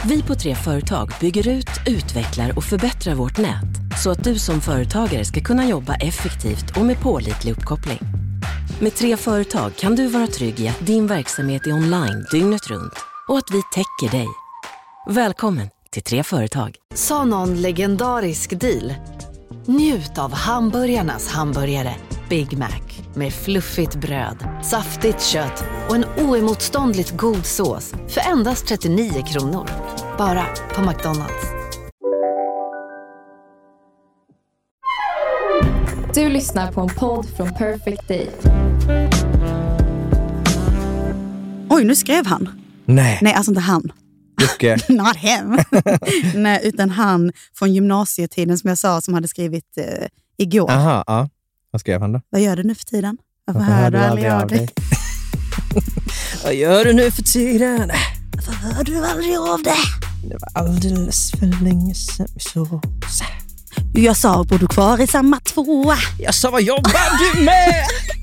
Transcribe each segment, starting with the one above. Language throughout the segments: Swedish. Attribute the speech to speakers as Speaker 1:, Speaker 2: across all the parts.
Speaker 1: Vi på 3 Företag bygger ut, utvecklar och förbättrar vårt nät så att du som företagare ska kunna jobba effektivt och med pålitlig uppkoppling. Med 3 Företag kan du vara trygg i att din verksamhet är online dygnet runt och att vi täcker dig. Välkommen till 3 Företag.
Speaker 2: Sa någon legendarisk deal? Njut av hamburgarnas hamburgare Big Mac med fluffigt bröd, saftigt kött och en oemotståndligt god sås för endast 39 kronor. Bara på McDonald's.
Speaker 3: Du lyssnar på en podd från Perfect Day.
Speaker 4: Oj, nu skrev han.
Speaker 5: Nej,
Speaker 4: alltså inte han.
Speaker 5: Jocke.
Speaker 4: Not him. Nej, utan han från gymnasietiden som jag sa som hade skrivit igår.
Speaker 5: Aha, ja. Vad skrev han då?
Speaker 4: Vad gör du nu för tiden? Varför hör du aldrig av dig?
Speaker 5: Vad gör du nu för tiden?
Speaker 4: Varför hör du aldrig av dig?
Speaker 5: Det var alldeles för länge sedan vi såg.
Speaker 4: Jag sa, bor du kvar i samma tvåa?
Speaker 5: Jag sa, vad jobbar du med?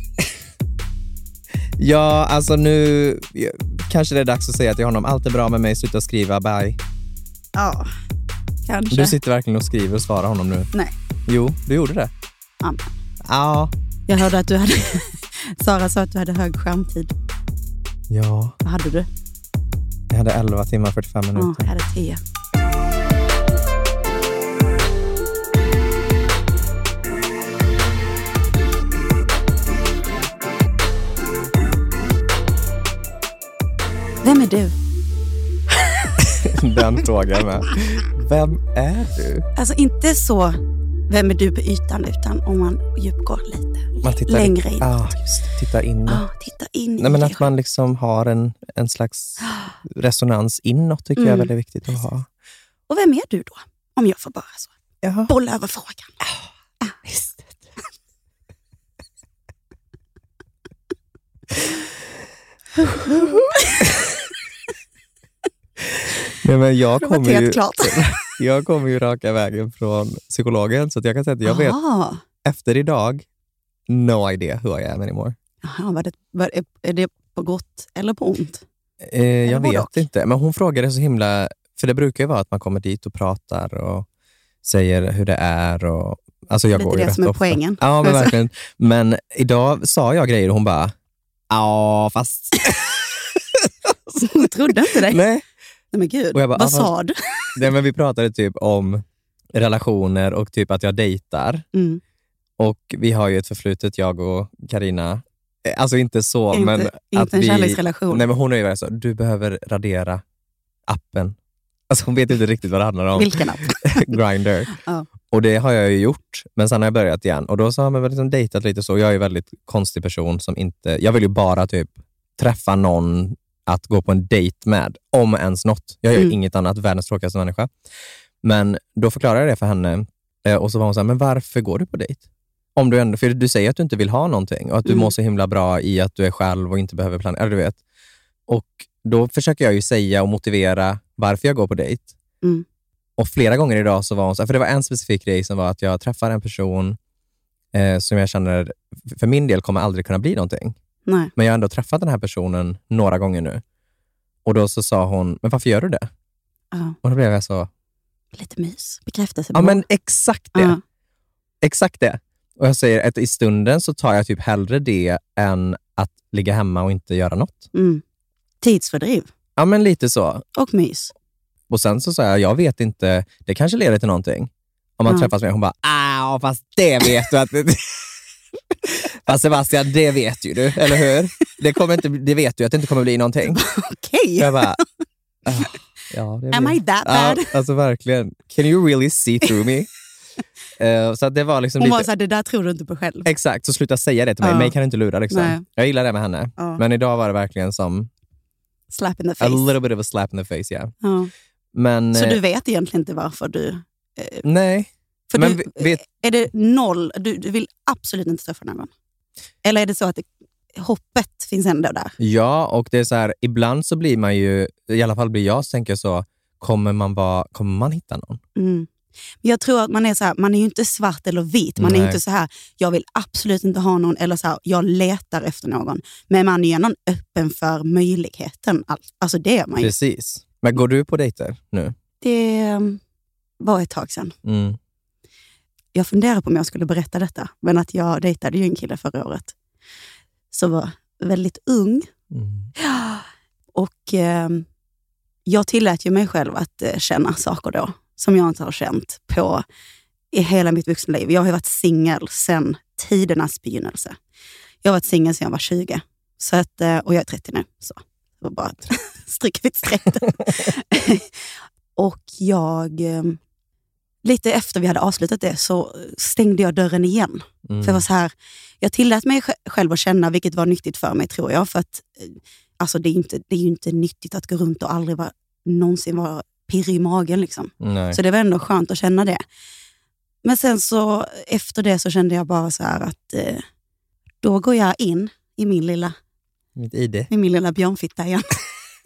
Speaker 5: Ja, alltså nu kanske det är dags att säga till honom, allt är bra med mig, sluta skriva, bye.
Speaker 4: Ja, kanske.
Speaker 5: Du sitter verkligen och skriver och svarar honom nu.
Speaker 4: Nej.
Speaker 5: Jo, du gjorde det. Ja.
Speaker 4: Jag hörde att du hade... Sara sa att du hade hög skärmtid.
Speaker 5: Ja.
Speaker 4: Vad hade du?
Speaker 5: Jag hade 11 timmar 45 minuter.
Speaker 4: Ja, jag hade 10. Vem är du?
Speaker 5: Den frågan med. Vem är du?
Speaker 4: Alltså inte så, vem är du på ytan, utan om man djupgår lite.
Speaker 5: Man tittar
Speaker 4: längre in.
Speaker 5: Just tittar in.
Speaker 4: Titta in.
Speaker 5: Nej, men att man liksom har en slags resonans inåt tycker jag är väldigt viktigt att ha.
Speaker 4: Och vem är du då? Om jag får bara så.
Speaker 5: Jaha.
Speaker 4: Bolla över frågan.
Speaker 5: Visst. Nej, men jag kommer ju raka vägen från psykologen, så att jag kan säga att jag vet efter idag no idea who I am anymore.
Speaker 4: Jaha, är det på gott eller på ont?
Speaker 5: Jag vet inte, men hon frågade så himla, för det brukar ju vara att man kommer dit och pratar och säger hur det är och alltså jag går ju rätt ofta. Det är det som är poängen. Ja, men verkligen. Men idag sa jag grejer och hon bara fast
Speaker 4: hon trodde inte dig.
Speaker 5: Nej.
Speaker 4: Nej men gud, vad sa du?
Speaker 5: Nej, men vi pratade typ om relationer och typ att jag dejtar. Och vi har ju ett förflutet, jag och Karina. Alltså inte så, men
Speaker 4: inte
Speaker 5: att
Speaker 4: en kärleksrelation.
Speaker 5: Nej, men hon är ju så, du behöver radera appen. Alltså hon vet inte riktigt vad det handlar om.
Speaker 4: Vilken app?
Speaker 5: Grindr.
Speaker 4: Ja.
Speaker 5: Och det har jag ju gjort, men sen har jag börjat igen. Och då så har man väl liksom dejtat lite så. Jag är ju en väldigt konstig person som inte... Jag vill ju bara typ träffa någon att gå på en dejt med, om ens något. Jag gör ju inget annat, världens tråkigaste människa. Men då förklarar jag det för henne. Och så var hon så här, men varför går du på dejt? Om du ändå, för du säger att du inte vill ha någonting. Och att du mår så himla bra i att du är själv och inte behöver planera, du vet. Och då försöker jag ju säga och motivera varför jag går på dejt. Och flera gånger idag så var hon så här, för det var en specifik grej som var att jag träffar en person som jag känner för min del kommer aldrig kunna bli någonting.
Speaker 4: Nej.
Speaker 5: Men jag har ändå träffat den här personen några gånger nu. Och då så sa hon, men varför gör du det? Och då blev jag så...
Speaker 4: Lite mys, bekräftelse.
Speaker 5: Ja, men exakt det. Exakt det. Och jag säger att i stunden så tar jag typ hellre det än att ligga hemma och inte göra något.
Speaker 4: Tidsfördriv.
Speaker 5: Ja, men lite så.
Speaker 4: Och mys.
Speaker 5: Och sen så sa jag vet inte, det kanske leder till någonting. Om man träffas med, hon bara, fast det vet du att... Fast Sebastian, det vet ju du, eller hur? Det vet du att det inte kommer bli någonting.
Speaker 4: Okej.
Speaker 5: Jag bara,
Speaker 4: am I that bad?
Speaker 5: Alltså verkligen. Can you really see through me? Så det var liksom
Speaker 4: hon
Speaker 5: lite...
Speaker 4: var så här, det där tror du inte på själv.
Speaker 5: Exakt, så sluta säga det till mig. Mig kan du inte lura liksom.
Speaker 4: Nej.
Speaker 5: Jag gillar det med henne. Men idag var det verkligen som...
Speaker 4: Slap in the face.
Speaker 5: A little bit of a slap in the face, yeah. Men,
Speaker 4: så du vet egentligen inte varför du...
Speaker 5: nej.
Speaker 4: För
Speaker 5: men
Speaker 4: är det noll? Du vill absolut inte träffa någon? Eller är det så att hoppet finns ändå där? Ja,
Speaker 5: och det är så här, ibland så blir man ju, i alla fall blir jag, så tänker så, kommer man hitta någon?
Speaker 4: Jag tror att man är så här, man är ju inte svart eller vit. Man är ju inte så här, jag vill absolut inte ha någon, eller så här, jag letar efter någon. Men man är ju någon öppen för möjligheten. Alltså det är man ju.
Speaker 5: Precis. Men går du på dejter nu?
Speaker 4: Det var ett tag sedan. Jag funderar på om jag skulle berätta detta. Men att jag dejtade ju en kille förra året. Som var väldigt ung. Och jag tillät ju mig själv att känna saker då. Som jag inte har känt på i hela mitt vuxna liv. Jag har ju varit singel sedan tidernas begynnelse. Jag har varit singel sedan jag var 20. Så att, och jag är 30 nu. Så det var bara ett stryk streck. Och jag... Lite efter vi hade avslutat det så stängde jag dörren igen. För jag var så här, jag tillät mig själv att känna, vilket var nyttigt för mig tror jag. För att alltså, det är ju inte nyttigt att gå runt och aldrig någonsin vara pirrig i magen. Liksom. Så det var ändå skönt att känna det. Men sen så efter det så kände jag bara så här att då går jag in i min lilla björnfitta igen.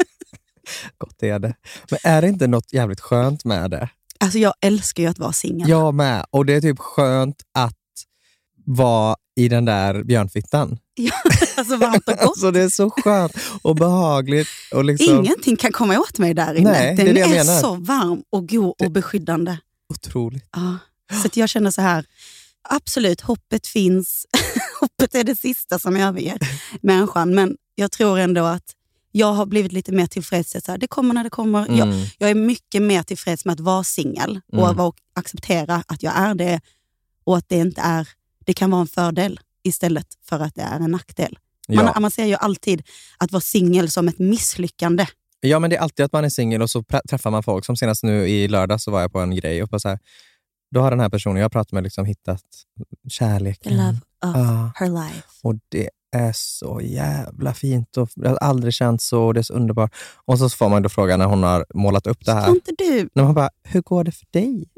Speaker 5: Gott är det. Men är det inte något jävligt skönt med det?
Speaker 4: Alltså jag älskar ju att vara singel.
Speaker 5: Jag med. Och det är typ skönt att vara i den där björnfittan.
Speaker 4: Ja, alltså varmt och gott.
Speaker 5: Alltså det är så skönt och behagligt. Och liksom...
Speaker 4: Ingenting kan komma åt mig där inne.
Speaker 5: Nej,
Speaker 4: den
Speaker 5: det
Speaker 4: är
Speaker 5: menar.
Speaker 4: Så varm och god och beskyddande.
Speaker 5: Otroligt.
Speaker 4: Ja. Så att jag känner så här, absolut, hoppet finns. Hoppet är det sista som överger människan. Men jag tror ändå att jag har blivit lite mer tillfreds. Så här, det kommer när det kommer. Jag är mycket mer tillfreds med att vara singel och acceptera att jag är det. Och att det inte är, det kan vara en fördel istället för att det är en nackdel. Man ser ju alltid att vara singel som ett misslyckande.
Speaker 5: Ja, men det är alltid att man är singel och så träffar man folk. Som senast nu i lördag så var jag på en grej och så här, då har den här personen jag pratat med liksom hittat kärleken.
Speaker 4: The love of her life.
Speaker 5: Och det är så jävla fint och jag har aldrig känt så, det är så underbart. Och så får man då fråga när hon har målat upp det här.
Speaker 4: Så inte du?
Speaker 5: När man bara, hur går det för dig?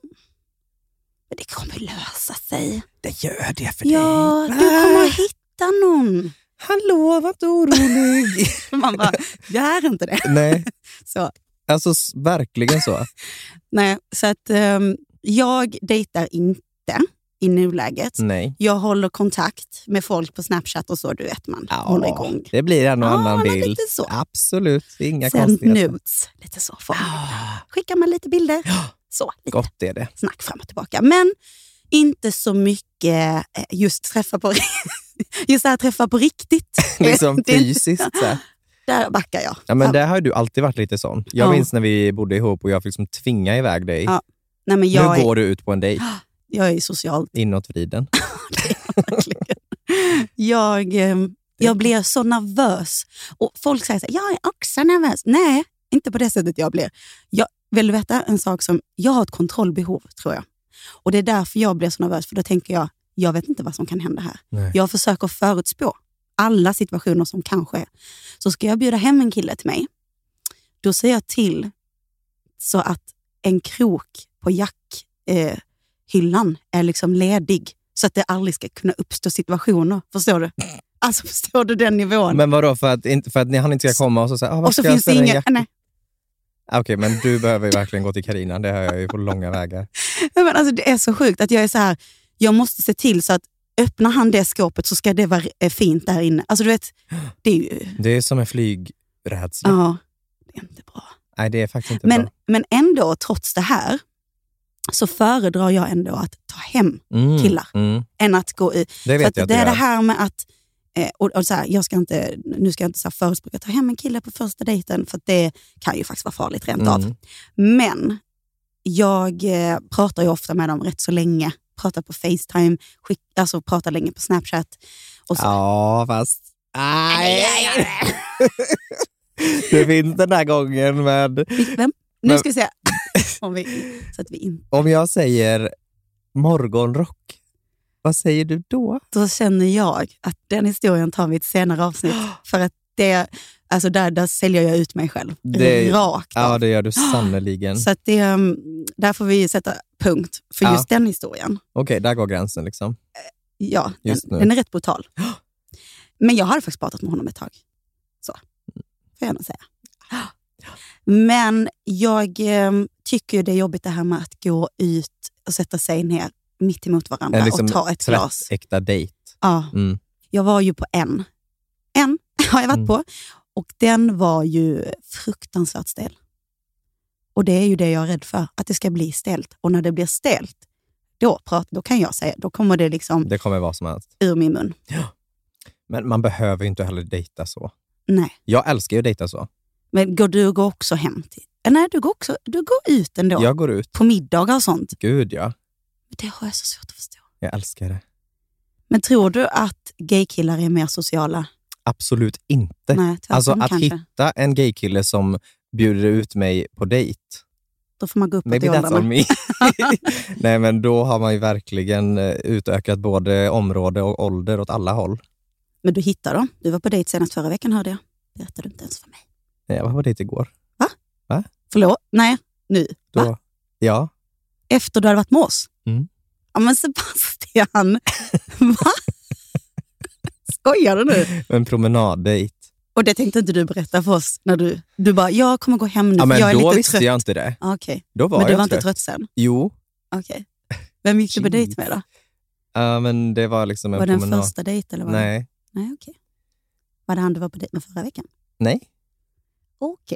Speaker 4: Det kommer lösa sig.
Speaker 5: Det gör det för dig.
Speaker 4: Ja, du kommer att hitta någon.
Speaker 5: Hallå, var inte orolig.
Speaker 4: Man bara, jag är inte det.
Speaker 5: Nej.
Speaker 4: Så.
Speaker 5: Alltså verkligen så.
Speaker 4: Nej, så att jag dejtar inte i nuläget.
Speaker 5: Nej.
Speaker 4: Jag håller kontakt med folk på Snapchat och så, du vet man. Håller igång.
Speaker 5: Det blir en och annan bild.
Speaker 4: Lite så.
Speaker 5: Absolut, inga
Speaker 4: sen
Speaker 5: konstigheter.
Speaker 4: nudes, lite så. Skickar man lite bilder. Så, lite
Speaker 5: gott är det.
Speaker 4: Snack fram och tillbaka. Men inte så mycket just träffa på riktigt.
Speaker 5: Liksom fysiskt så.
Speaker 4: Där backar jag.
Speaker 5: Ja, men där har du alltid varit lite sån. Jag minns när vi bodde ihop och jag fick liksom tvinga iväg dig.
Speaker 4: Ja. Nej, men
Speaker 5: nu går du ut på en dejt.
Speaker 4: Jag är socialt.
Speaker 5: Inåt vriden.
Speaker 4: Jag blir så nervös. Och folk säger så här, jag är också nervös. Nej, inte på det sättet jag blir. Jag vill veta en sak som, jag har ett kontrollbehov tror jag. Och det är därför jag blir så nervös. För då tänker jag vet inte vad som kan hända här.
Speaker 5: Nej.
Speaker 4: Jag försöker förutspå alla situationer som kan ske. Så ska jag bjuda hem en kille till mig, då ser jag till så att en krok på jackhyllan är liksom ledig. Så att det aldrig ska kunna uppstå situationer. Förstår du? Alltså förstår du den nivån?
Speaker 5: Men vadå, för att han inte ska komma och så säga,
Speaker 4: och så finns det inga... Nej.
Speaker 5: Okej, men du behöver ju verkligen gå till Carina. Det har jag ju på långa vägar.
Speaker 4: Men alltså, det är så sjukt att jag är så här, jag måste se till så att öppnar han det skåpet så ska det vara fint där inne. Alltså du vet, det är ju...
Speaker 5: Det är som en flygrädsla.
Speaker 4: Ja, det är inte bra.
Speaker 5: Nej, det är faktiskt inte bra.
Speaker 4: Men ändå, trots det här, så föredrar jag ändå att ta hem killar än att gå ut.
Speaker 5: Det vet jag att
Speaker 4: det är det här med att och så här, nu ska jag inte så här förespråka ta hem en kille på första dejten, för att det kan ju faktiskt vara farligt rent av. Men jag pratar ju ofta med dem rätt så länge. Pratar på FaceTime, alltså pratar länge på Snapchat. Och så.
Speaker 5: Ja, fast... Det finns den här gången med...
Speaker 4: Vem? Nu ska vi se.
Speaker 5: Om jag säger morgonrock, vad säger du då?
Speaker 4: Då känner jag att den historien tar vi ett senare avsnitt. För att det, alltså där säljer jag ut mig själv. Rakt av.
Speaker 5: Ja, det gör du sannoliken.
Speaker 4: Så att där får vi sätta punkt för just den historien.
Speaker 5: Okej, där går gränsen liksom.
Speaker 4: Ja, den är rätt brutal. Men jag hade faktiskt pratat med honom ett tag. Så, får jag gärna säga. Men jag tycker det är jobbigt det här med att gå ut och sätta sig ner mitt emot varandra liksom och ta ett glas.
Speaker 5: Äkta dejt.
Speaker 4: Ja. Jag var ju på en har jag varit på. Och den var ju fruktansvärt stel. Och det är ju det jag är rädd för, att det ska bli stelt. Och när det blir stelt, då kan jag säga, då kommer det liksom
Speaker 5: Det kommer vara som helst.
Speaker 4: ur min mun.
Speaker 5: Ja. Men man behöver ju inte heller dejta så.
Speaker 4: Nej.
Speaker 5: Jag älskar ju att dejta så.
Speaker 4: Men du går också hem till... Nej, du går ut ändå.
Speaker 5: Jag går ut.
Speaker 4: På middagar och sånt.
Speaker 5: Gud, ja.
Speaker 4: Det har jag så svårt att förstå.
Speaker 5: Jag älskar det.
Speaker 4: Men tror du att gaykillar är mer sociala?
Speaker 5: Absolut inte.
Speaker 4: Nej, tvärtom,
Speaker 5: alltså att
Speaker 4: kanske.
Speaker 5: hitta en gaykille som bjuder ut mig på dejt.
Speaker 4: Då får man gå upp
Speaker 5: Maybe
Speaker 4: till
Speaker 5: that's on
Speaker 4: åldrarna.
Speaker 5: me. Nej, men då har man ju verkligen utökat både område och ålder åt alla håll.
Speaker 4: Men du hittar dem. Du var på dejt senast förra veckan, hörde jag. Berättade du inte ens för mig.
Speaker 5: Jag var på dejt igår. Va?
Speaker 4: Förlåt? Nej, nu.
Speaker 5: Då,
Speaker 4: Va?
Speaker 5: ja.
Speaker 4: Efter du hade varit med oss?
Speaker 5: Mm.
Speaker 4: Ja, men Sebastian. Va? Skojar du nu?
Speaker 5: En promenaddejt.
Speaker 4: Och det tänkte inte du berätta för oss när du bara, jag kommer gå hem nu,
Speaker 5: Ja, men
Speaker 4: jag är
Speaker 5: då
Speaker 4: lite
Speaker 5: visste
Speaker 4: trött.
Speaker 5: jag inte det.
Speaker 4: Okej.
Speaker 5: Då var
Speaker 4: Men du
Speaker 5: jag
Speaker 4: var inte trött sen?
Speaker 5: Jo.
Speaker 4: Okej. Vem gick du på dejt med då?
Speaker 5: Ja, men det var liksom en
Speaker 4: Var det en
Speaker 5: promenad.
Speaker 4: första dejt eller vad?
Speaker 5: Nej.
Speaker 4: Nej, okej. Var det han du var på dejt med förra veckan?
Speaker 5: Nej.
Speaker 4: Okej.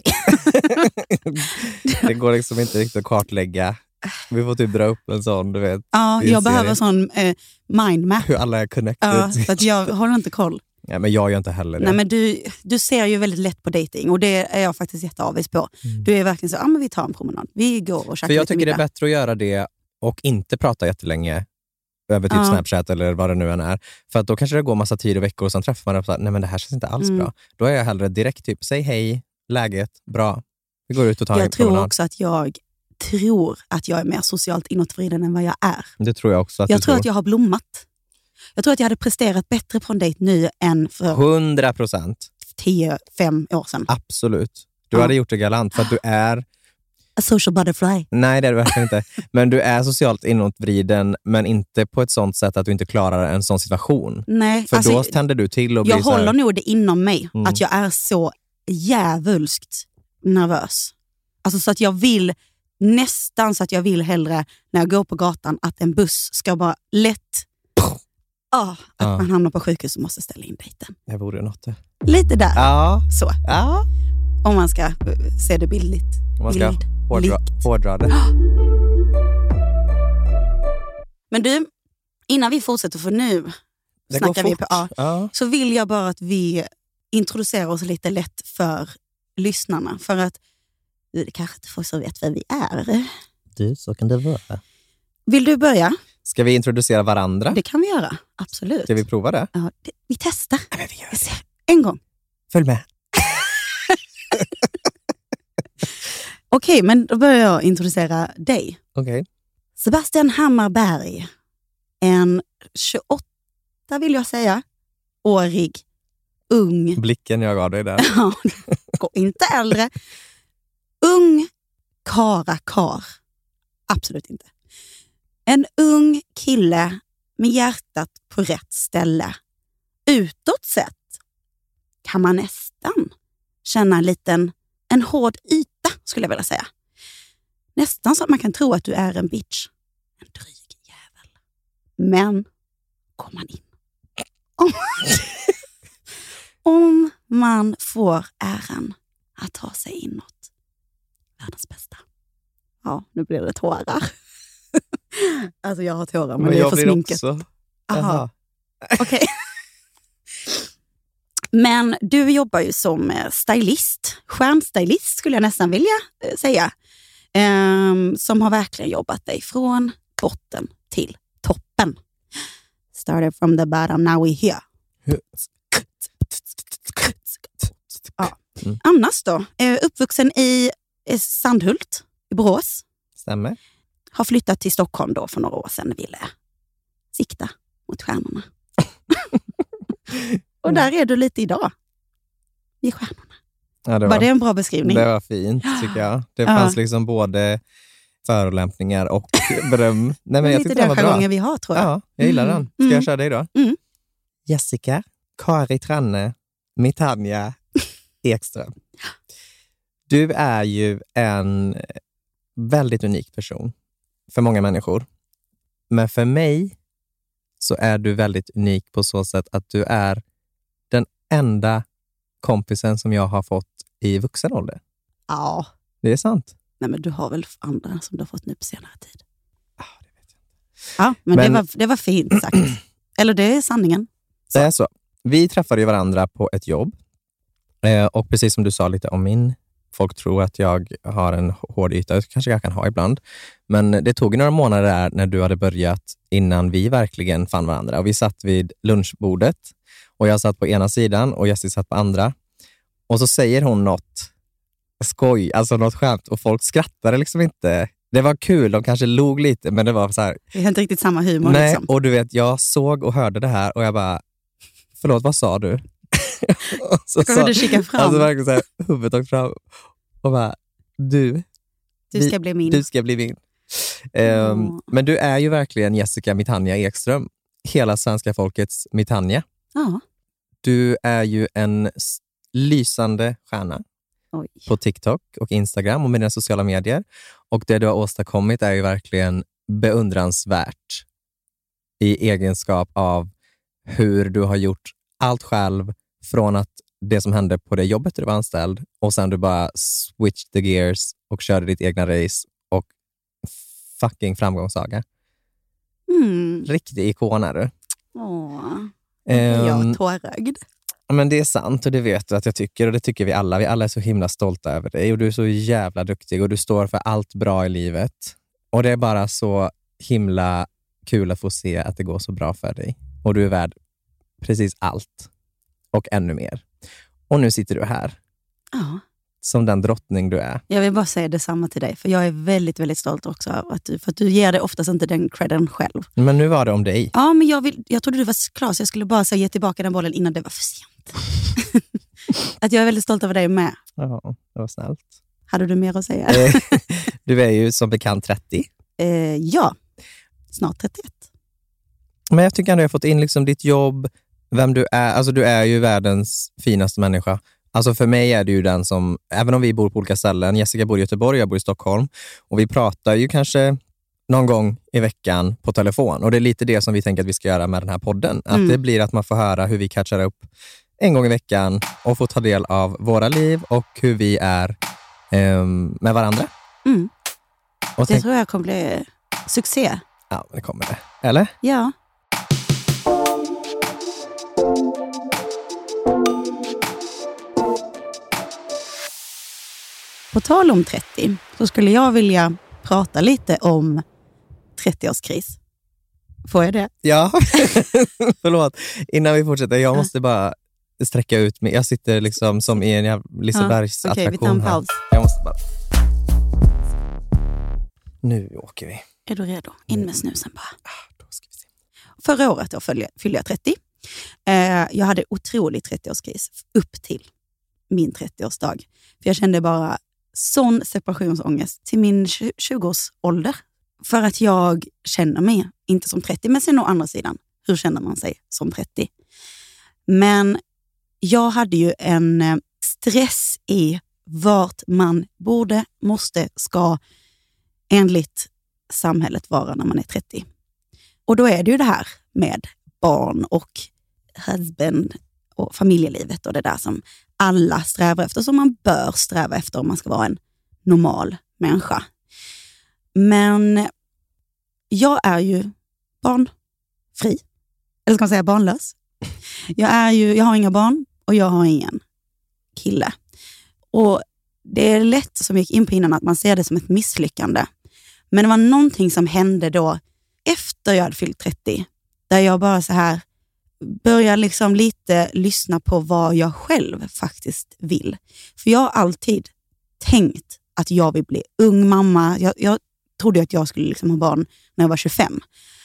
Speaker 5: Det går liksom inte riktigt att kartlägga. Vi får typ dra upp en sån, du vet.
Speaker 4: Ja,
Speaker 5: Vi
Speaker 4: jag
Speaker 5: ser
Speaker 4: behöver
Speaker 5: det.
Speaker 4: sån mindmap.
Speaker 5: Hur alla är connected.
Speaker 4: Ja, för att jag har inte koll.
Speaker 5: Ja, men jag gör inte heller det.
Speaker 4: Nej, men du ser ju väldigt lätt på dating och det är jag faktiskt jätteavis på. Du är verkligen så, men vi tar en promenad. Vi går och käkar
Speaker 5: För jag
Speaker 4: lite
Speaker 5: tycker det är
Speaker 4: middag.
Speaker 5: bättre att göra det och inte prata jättelänge över typ
Speaker 4: Ja.
Speaker 5: Snapchat eller vad det nu än är. För att då kanske det går massa tid och veckor och sen träffar man och säger, nej men det här känns inte alls bra. Då är jag hellre direkt typ, säg hej, läget, bra. Vi går ut och tar en
Speaker 4: Jag tror
Speaker 5: promenad.
Speaker 4: också att jag är mer socialt inåtvriden än vad jag är.
Speaker 5: Det tror jag också att
Speaker 4: Jag
Speaker 5: du
Speaker 4: tror att jag har blommat. Jag tror att jag hade presterat bättre på en dejt nu än för
Speaker 5: 100%.
Speaker 4: 10-5 år sedan.
Speaker 5: Absolut. Du
Speaker 4: Ja.
Speaker 5: hade gjort det galant för att du är...
Speaker 4: A social butterfly.
Speaker 5: Nej, det är du verkligen inte. Men du är socialt inåtvriden, men inte på ett sånt sätt att du inte klarar en sån situation.
Speaker 4: Nej,
Speaker 5: För
Speaker 4: alltså,
Speaker 5: då tänder du till och blir
Speaker 4: jag
Speaker 5: så här,
Speaker 4: håller nog det inom mig
Speaker 5: Mm.
Speaker 4: att jag är så jävulskt nervös. Alltså så att jag vill nästan så att jag vill hellre när jag går på gatan att en buss ska bara lätt att
Speaker 5: Ja.
Speaker 4: man hamnar på sjukhus och måste ställa in dejten.
Speaker 5: Det vore något.
Speaker 4: Lite där.
Speaker 5: Ja.
Speaker 4: Så.
Speaker 5: Ja.
Speaker 4: Om man ska se det bildligt.
Speaker 5: Om man ska
Speaker 4: Bildligt.
Speaker 5: hårdra det.
Speaker 4: Men du, innan vi fortsätter, för nu
Speaker 5: Det
Speaker 4: snackar
Speaker 5: går
Speaker 4: vi
Speaker 5: fort.
Speaker 4: på
Speaker 5: Ja.
Speaker 4: så vill jag bara att vi introducerar oss lite lätt för lyssnarna. För att det kanske inte folk så vet vem vi är.
Speaker 5: Du, så kan det vara.
Speaker 4: Vill du börja?
Speaker 5: Ska vi introducera varandra?
Speaker 4: Det kan vi göra, absolut.
Speaker 5: Ska vi prova det?
Speaker 4: Ja, vi testar.
Speaker 5: Ja, men vi gör
Speaker 4: Vi
Speaker 5: det.
Speaker 4: ser. En gång.
Speaker 5: Följ med.
Speaker 4: Okej, men då börjar jag introducera dig.
Speaker 5: Okej.
Speaker 4: Sebastian Hammarberg. En 28, vill jag säga, årig, ung,
Speaker 5: Blicken jag gav dig där.
Speaker 4: ja, gå inte äldre, ung kar. Absolut inte. En ung kille med hjärtat på rätt ställe. Utåt sett kan man nästan känna en hård yta, skulle jag vilja säga. Nästan så att man kan tro att du är en bitch. En dryg jävel. Men kom man in. Om man får äran att ta sig inåt. Världens bästa. Ja, nu blir det tårar. Alltså jag har tårar, men det är
Speaker 5: jag
Speaker 4: för
Speaker 5: blir
Speaker 4: sminket.
Speaker 5: också.
Speaker 4: Aha.
Speaker 5: Jaha.
Speaker 4: Okej. Men du jobbar ju som stylist. Stjärnstylist skulle jag nästan vilja säga. Som har verkligen jobbat dig från botten till toppen. Started from the bottom, now we're here. Ja.
Speaker 5: Mm.
Speaker 4: Annars då? Uppvuxen i Sandhult i Borås.
Speaker 5: Stämmer.
Speaker 4: Har flyttat till Stockholm då för några år sedan och ville sikta mot stjärnorna. Och där är du lite idag. I stjärnorna.
Speaker 5: Ja,
Speaker 4: Var det en bra beskrivning?
Speaker 5: Det var fint, tycker jag. Det fanns liksom både förolämpningar och beröm. Nej, men jag
Speaker 4: lite
Speaker 5: tyckte det
Speaker 4: den
Speaker 5: var bra.
Speaker 4: jargongen vi har, tror jag.
Speaker 5: Ja, jag gillar den. Ska jag köra dig då?
Speaker 4: Mm.
Speaker 5: Jessica, Kari Tranne, Mitanja Ekström. Du är ju en väldigt unik person för många människor. Men för mig så är du väldigt unik på så sätt att du är den enda kompisen som jag har fått i vuxen ålder.
Speaker 4: Ja.
Speaker 5: Det är sant.
Speaker 4: Nej, men du har väl andra som du har fått nu på senare tid?
Speaker 5: Ja, det vet jag inte.
Speaker 4: Ja, men det var fint sagt. Eller det är sanningen.
Speaker 5: Så. Det är så. Vi träffade ju varandra på ett jobb. Och precis som du sa lite om min... Folk tror att jag har en hård yta. Det kanske jag kan ha ibland. Men det tog några månader där när du hade börjat innan vi verkligen fann varandra. Och vi satt vid lunchbordet. Och jag satt på ena sidan och Jessie satt på andra. Och så säger hon något skoj, alltså något skämt. Och folk skrattade liksom inte. Det var kul, de kanske log lite. Men det var så här...
Speaker 4: Det är inte riktigt samma humor.
Speaker 5: Nej,
Speaker 4: liksom.
Speaker 5: Och du vet, jag såg och hörde det här. Och jag bara, förlåt, vad sa du?
Speaker 4: Så du kika fram.
Speaker 5: Alltså verkligen så här, huvudet åkt fram och bara, du
Speaker 4: ska bli min.
Speaker 5: Du ska bli min. Men du är ju verkligen Jessica Mitanja Ekström, hela svenska folkets Mitanja.
Speaker 4: Ja.
Speaker 5: Du är ju en lysande stjärna på TikTok och Instagram och med dina sociala medier. Och det du har åstadkommit är ju verkligen beundransvärt i egenskap av hur du har gjort allt själv från att det som hände på det jobbet du var anställd och sen du bara switched the gears och körde ditt egna race och fucking framgångssaga. Riktig ikon är du.
Speaker 4: Jag är tårögd.
Speaker 5: Men det är sant och det vet du att jag tycker och det tycker vi alla. Vi alla är så himla stolta över dig och du är så jävla duktig och du står för allt bra i livet. Och det är bara så himla kul att få se att det går så bra för dig. Och du är värd precis allt. Och ännu mer. Och nu sitter du här.
Speaker 4: Ja.
Speaker 5: Som den drottning du är.
Speaker 4: Jag vill bara säga detsamma till dig. För jag är väldigt, väldigt stolt också. För att du ger dig oftast inte den credden själv.
Speaker 5: Men nu var det om dig.
Speaker 4: Ja, men jag trodde du var klar. Så jag skulle bara ge tillbaka den bollen innan det var för sent. Att jag är väldigt stolt över dig med.
Speaker 5: Ja, det var snällt.
Speaker 4: Hade du mer att säga?
Speaker 5: Du är ju som bekant 30.
Speaker 4: Ja, snart 31.
Speaker 5: Men jag tycker ändå jag har fått in liksom ditt jobb, vem du är. Alltså du är ju världens finaste människa. Alltså för mig är du ju den som, även om vi bor på olika ställen, Jessica bor i Göteborg, jag bor i Stockholm. Och vi pratar ju kanske någon gång i veckan på telefon. Och det är lite det som vi tänker att vi ska göra med den här podden. Att det blir att man får höra hur vi catchar upp en gång i veckan och får ta del av våra liv och hur vi är med varandra. Och
Speaker 4: det tror jag kommer bli succé.
Speaker 5: Ja, det kommer det. Eller?
Speaker 4: Ja. På tal om 30 så skulle jag vilja prata lite om 30-årskris. Får jag det?
Speaker 5: Ja, förlåt. Innan vi fortsätter, jag måste bara sträcka ut mig. Jag sitter liksom som i en Lisebergs attraktion.
Speaker 4: Vi tar en paus.
Speaker 5: Jag måste bara... Nu åker vi.
Speaker 4: Är du redo? In med snusen bara.
Speaker 5: Då ska vi se.
Speaker 4: Förra året då fyllde jag 30. Jag hade otrolig 30-årskris upp till min 30-årsdag. För jag kände bara sån separationsångest till min 20-årsålder. För att jag känner mig inte som 30. Men sen å andra sidan, hur känner man sig som 30? Men jag hade ju en stress i vart man borde, måste, ska enligt samhället vara när man är 30. Och då är det ju det här med barn och husband och familjelivet och det där som alla strävar efter, som man bör sträva efter om man ska vara en normal människa. Men jag är ju barnfri. Eller ska man säga barnlös? Jag har inga barn och jag har ingen kille. Och det är lätt, som jag gick in på innan, att man ser det som ett misslyckande. Men det var någonting som hände då efter jag hade fyllt 30. Där jag bara så här börjar liksom lite lyssna på vad jag själv faktiskt vill. För jag har alltid tänkt att jag vill bli ung mamma. Jag trodde att jag skulle liksom ha barn när jag var 25.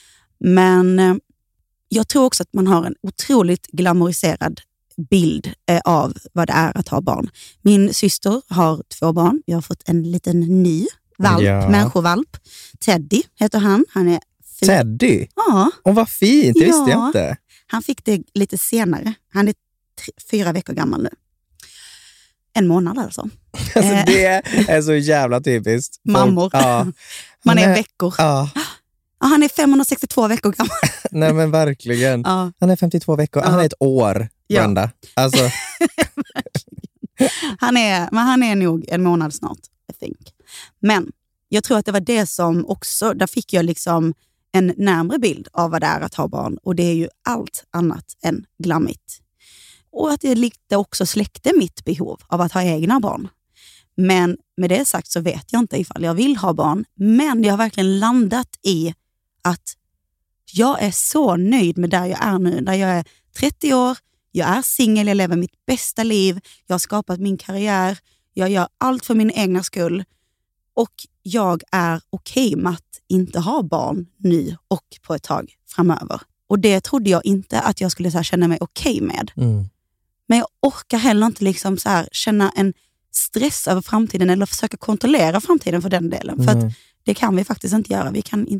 Speaker 4: Men jag tror också att man har en otroligt glamoriserad bild av vad det är att ha barn. Min syster har 2 barn. Jag har fått en liten ny valp, människovalp. Teddy heter han. Han är
Speaker 5: Teddy?
Speaker 4: Ja.
Speaker 5: Och vad fint, det visste jag inte.
Speaker 4: Han fick det lite senare. Han är 4 veckor gammal nu. 1 månad alltså.
Speaker 5: Alltså det är så jävla typiskt.
Speaker 4: Mammor.
Speaker 5: Ja.
Speaker 4: Man är veckor.
Speaker 5: Ja.
Speaker 4: Ja, han är 562 veckor gammal.
Speaker 5: Nej men verkligen.
Speaker 4: Ja.
Speaker 5: Han är 52 veckor. Han är ett år. Brenda. Alltså.
Speaker 4: han är nog 1 månad snart, I think. Men jag tror att det var det som också, där fick jag liksom en närmare bild av vad det är att ha barn. Och det är ju allt annat än glammigt. Och att det lite också släckte mitt behov av att ha egna barn. Men med det sagt så vet jag inte ifall jag vill ha barn. Men jag har verkligen landat i att jag är så nöjd med där jag är nu. Där jag är 30 år, jag är singel, jag lever mitt bästa liv. Jag har skapat min karriär, jag gör allt för min egna skull. Och jag är okej med att inte ha barn nu och på ett tag framöver. Och det trodde jag inte att jag skulle så här känna mig okej med. Men jag orkar heller inte liksom så här känna en stress över framtiden eller försöka kontrollera framtiden för den delen. För att det kan vi faktiskt inte göra.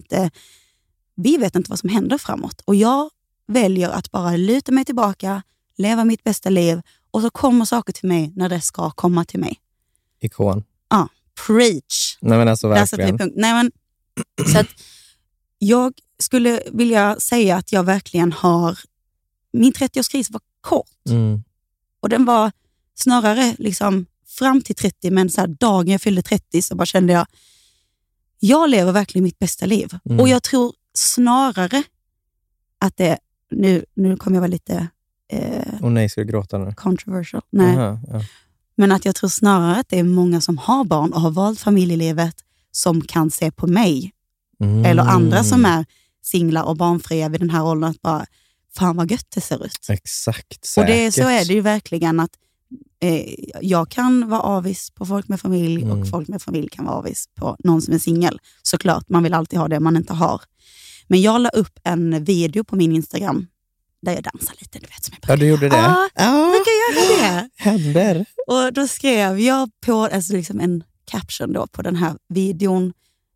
Speaker 4: Vi vet inte vad som händer framåt. Och jag väljer att bara luta mig tillbaka, leva mitt bästa liv och så kommer saker till mig när det ska komma till mig.
Speaker 5: Ikon.
Speaker 4: Ja, preach.
Speaker 5: Nej men alltså verkligen.
Speaker 4: Nej, men, så att jag skulle vilja säga att jag verkligen har, min 30-årskris var kort. Och den var snarare liksom fram till 30, men så här, dagen jag fyllde 30 så bara kände jag lever verkligen mitt bästa liv. Och jag tror snarare att det, nu kommer jag vara lite
Speaker 5: nej, ska du gråta nu?
Speaker 4: Controversial. Nej.
Speaker 5: Ja.
Speaker 4: Men att jag tror snarare att det är många som har barn och har valt familjelivet som kan se på mig. Eller andra som är singlar och barnfria vid den här åldern att bara, fan vad gött det ser ut.
Speaker 5: Exakt, säkert.
Speaker 4: Och så är det ju verkligen att jag kan vara avis på folk med familj och folk med familj kan vara avis på någon som är singel. Såklart, man vill alltid ha det man inte har. Men jag la upp en video på min Instagram där jag dansar lite, du vet som jag brukar.
Speaker 5: Ja, du gjorde det?
Speaker 4: Ja, jag brukar göra det.
Speaker 5: Händer.
Speaker 4: Och då skrev jag på alltså liksom en caption då på den här videon.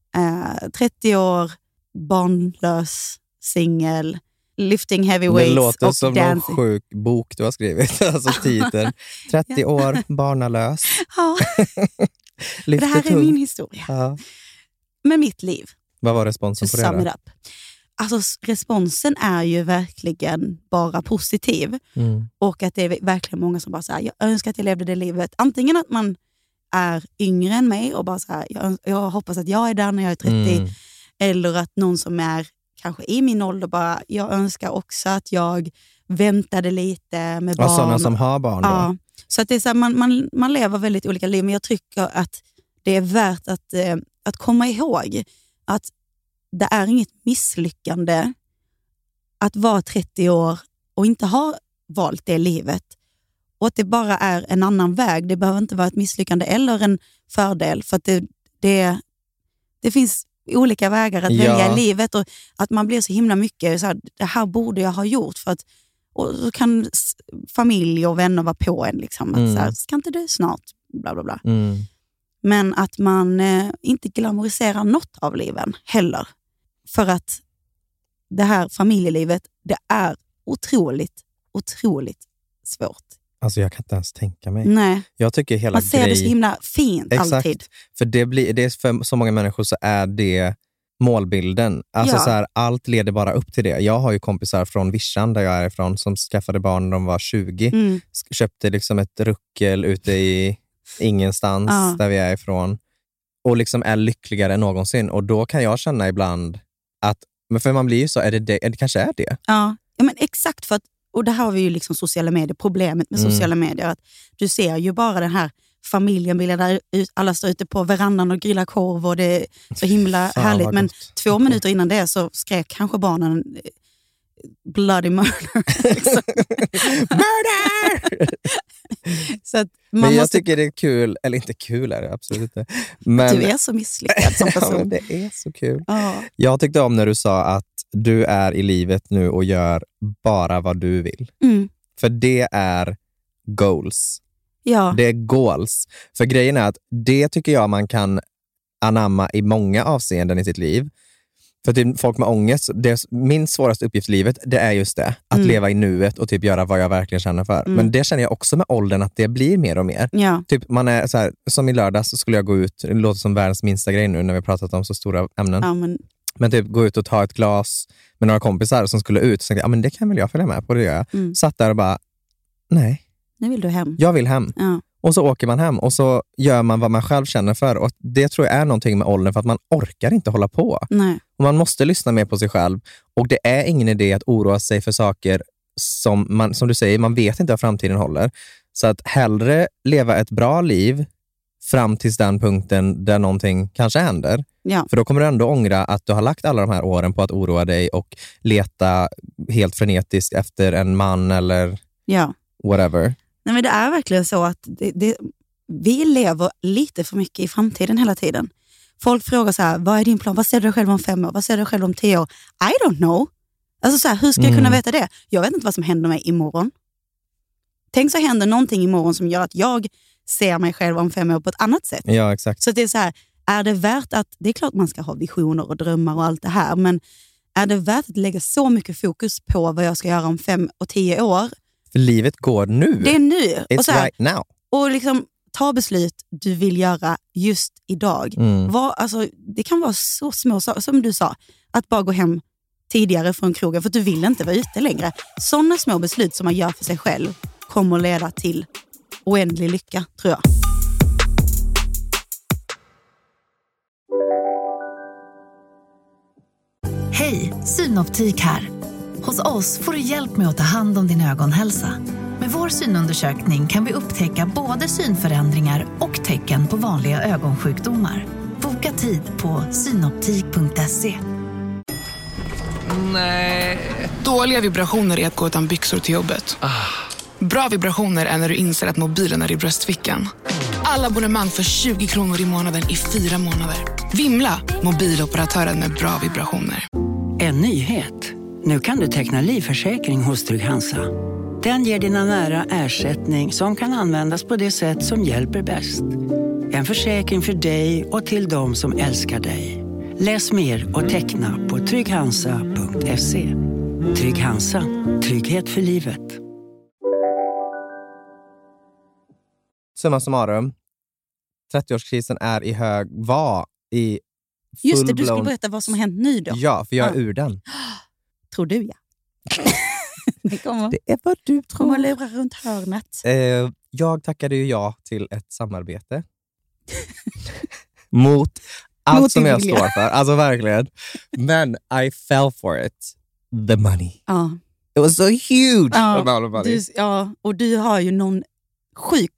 Speaker 4: 30 år, barnlös, singel, lifting heavy weights.
Speaker 5: Det låter
Speaker 4: och
Speaker 5: som
Speaker 4: dancing.
Speaker 5: någon sjuk bok du har skrivit. Alltså titeln. 30 år, barnalös.
Speaker 4: Ja, det här är min historia.
Speaker 5: Ja.
Speaker 4: Med mitt liv.
Speaker 5: Vad var responsen på det
Speaker 4: Sum it
Speaker 5: då?
Speaker 4: up. Alltså responsen är ju verkligen bara positiv. Och att det är verkligen många som bara säger jag önskar att jag levde det livet. Antingen att man är yngre än mig och bara så här, jag hoppas att jag är där när jag är 30. Eller att någon som är kanske i min ålder bara, jag önskar också att jag väntade lite med barn.
Speaker 5: Och sådana som har barn då?
Speaker 4: Ja, så att det är så här, man lever väldigt olika liv. Men jag tycker att det är värt att komma ihåg att det är inget misslyckande att vara 30 år och inte ha valt det livet. Och att det bara är en annan väg. Det behöver inte vara ett misslyckande eller en fördel. För att det finns olika vägar att välja i livet. Och att man blir så himla mycket så här, det här borde jag ha gjort. Och så kan familj och vänner vara på en. Liksom, att så här, ska inte du snart? Bla bla bla. Men att man inte glamoriserar något av liven heller. För att det här familjelivet, det är otroligt, otroligt svårt.
Speaker 5: Alltså jag kan inte ens tänka mig.
Speaker 4: Nej.
Speaker 5: Jag tycker hela
Speaker 4: man ser det så himla fint. Exakt. Alltid.
Speaker 5: För det är för så många människor så är det målbilden. Alltså så här, allt leder bara upp till det. Jag har ju kompisar från Vischan där jag är ifrån som skaffade barn när de var 20. Köpte liksom ett ruckel ute i ingenstans där vi är ifrån. Och liksom är lyckligare än någonsin. Och då kan jag känna ibland att, men för man blir ju så, är det kanske är det.
Speaker 4: Ja men exakt, för att, och det här har vi ju liksom sociala medier, problemet med sociala medier, att du ser ju bara den här familjen där alla står ute på verandan och grillar korv och det är så himla härligt. Men 2 minuter innan det så skrek kanske barnen bloody murder.
Speaker 5: Murder!
Speaker 4: Så att
Speaker 5: men jag tycker det är kul, eller inte kul är det absolut inte. Men,
Speaker 4: du är så misslyckad som person.
Speaker 5: Ja, men det är så kul. Jag tyckte om när du sa att du är i livet nu och gör bara vad du vill. För det är goals. Ja. Det är goals. För grejen är att det tycker jag man kan anamma i många avseenden i sitt liv. För typ folk med ångest, min svåraste uppgift i livet, det är just det. Att leva i nuet och typ göra vad jag verkligen känner för. Men det känner jag också med åldern att det blir mer och mer. Ja. Typ man är så här, som i lördags så skulle jag gå ut, det låter som världens minsta grej nu när vi har pratat om så stora ämnen.
Speaker 4: Ja,
Speaker 5: men typ gå ut och ta ett glas med några kompisar som skulle ut. Så tänkte jag, men det kan väl jag följa med på, det gör jag. Satt där och bara, nej.
Speaker 4: Nu vill du hem.
Speaker 5: Jag vill hem.
Speaker 4: Ja.
Speaker 5: Och så åker man hem och så gör man vad man själv känner för. Och det tror jag är någonting med åldern, för att man orkar inte hålla på.
Speaker 4: Nej.
Speaker 5: Och man måste lyssna mer på sig själv. Och det är ingen idé att oroa sig för saker som du säger, man vet inte vad framtiden håller. Så att hellre leva ett bra liv fram till den punkten där någonting kanske händer.
Speaker 4: Ja.
Speaker 5: För då kommer du ändå ångra att du har lagt alla de här åren på att oroa dig och leta helt frenetiskt efter en man eller whatever.
Speaker 4: Nej, men det är verkligen så att vi lever lite för mycket i framtiden hela tiden. Folk frågar så här, vad är din plan? Vad ser du själv om 5 år? Vad ser du själv om 10 år? I don't know. Alltså så här, hur ska jag kunna veta det? Jag vet inte vad som händer mig imorgon. Tänk så händer någonting imorgon som gör att jag ser mig själv om 5 år på ett annat sätt.
Speaker 5: Ja, exakt.
Speaker 4: Så det är så här, är det värt att, det är klart man ska ha visioner och drömmar och allt det här, men är det värt att lägga så mycket fokus på vad jag ska göra om 5 och 10 år?
Speaker 5: För livet går nu.
Speaker 4: Det är nu.
Speaker 5: It's
Speaker 4: och så här,
Speaker 5: right now.
Speaker 4: Och liksom ta beslut du vill göra just idag. Alltså, det kan vara så små saker, som du sa, att bara gå hem tidigare från krogen för att du vill inte vara ute längre. Sådana små beslut som man gör för sig själv kommer att leda till oändlig lycka, tror jag.
Speaker 2: Hej, Synoptik här. Hos oss får du hjälp med att ta hand om din ögonhälsa. Med vår synundersökning kan vi upptäcka både synförändringar och tecken på vanliga ögonsjukdomar. Boka tid på synoptik.se.
Speaker 6: Nej. Dåliga vibrationer är att gå utan byxor till jobbet. Bra vibrationer är när du inser att mobilen är i bröstfickan. Alla abonnemang för 20 kronor i månaden i 4 månader. Vimla, mobiloperatören med bra vibrationer.
Speaker 7: En nyhet. Nu kan du teckna livförsäkring hos Trygg-Hansa. Den ger dina nära ersättning som kan användas på det sätt som hjälper bäst. En försäkring för dig och till de som älskar dig. Läs mer och teckna på trygghansa.se. Trygg-Hansa. Trygghet för livet.
Speaker 5: Summa summarum. 30-årskrisen är i var i
Speaker 4: Just det, du skulle berätta vad som har hänt nu då.
Speaker 5: Ja, för jag är ur den.
Speaker 4: Tror du, ja. Det
Speaker 5: är vad du tror.
Speaker 4: Kommer lura runt hörnet.
Speaker 5: Jag tackade ju ja till ett samarbete. mot allt som jag står för. Alltså verkligen. Men I fell for it. The money. It was so huge.
Speaker 4: Och du har ju någon sjuk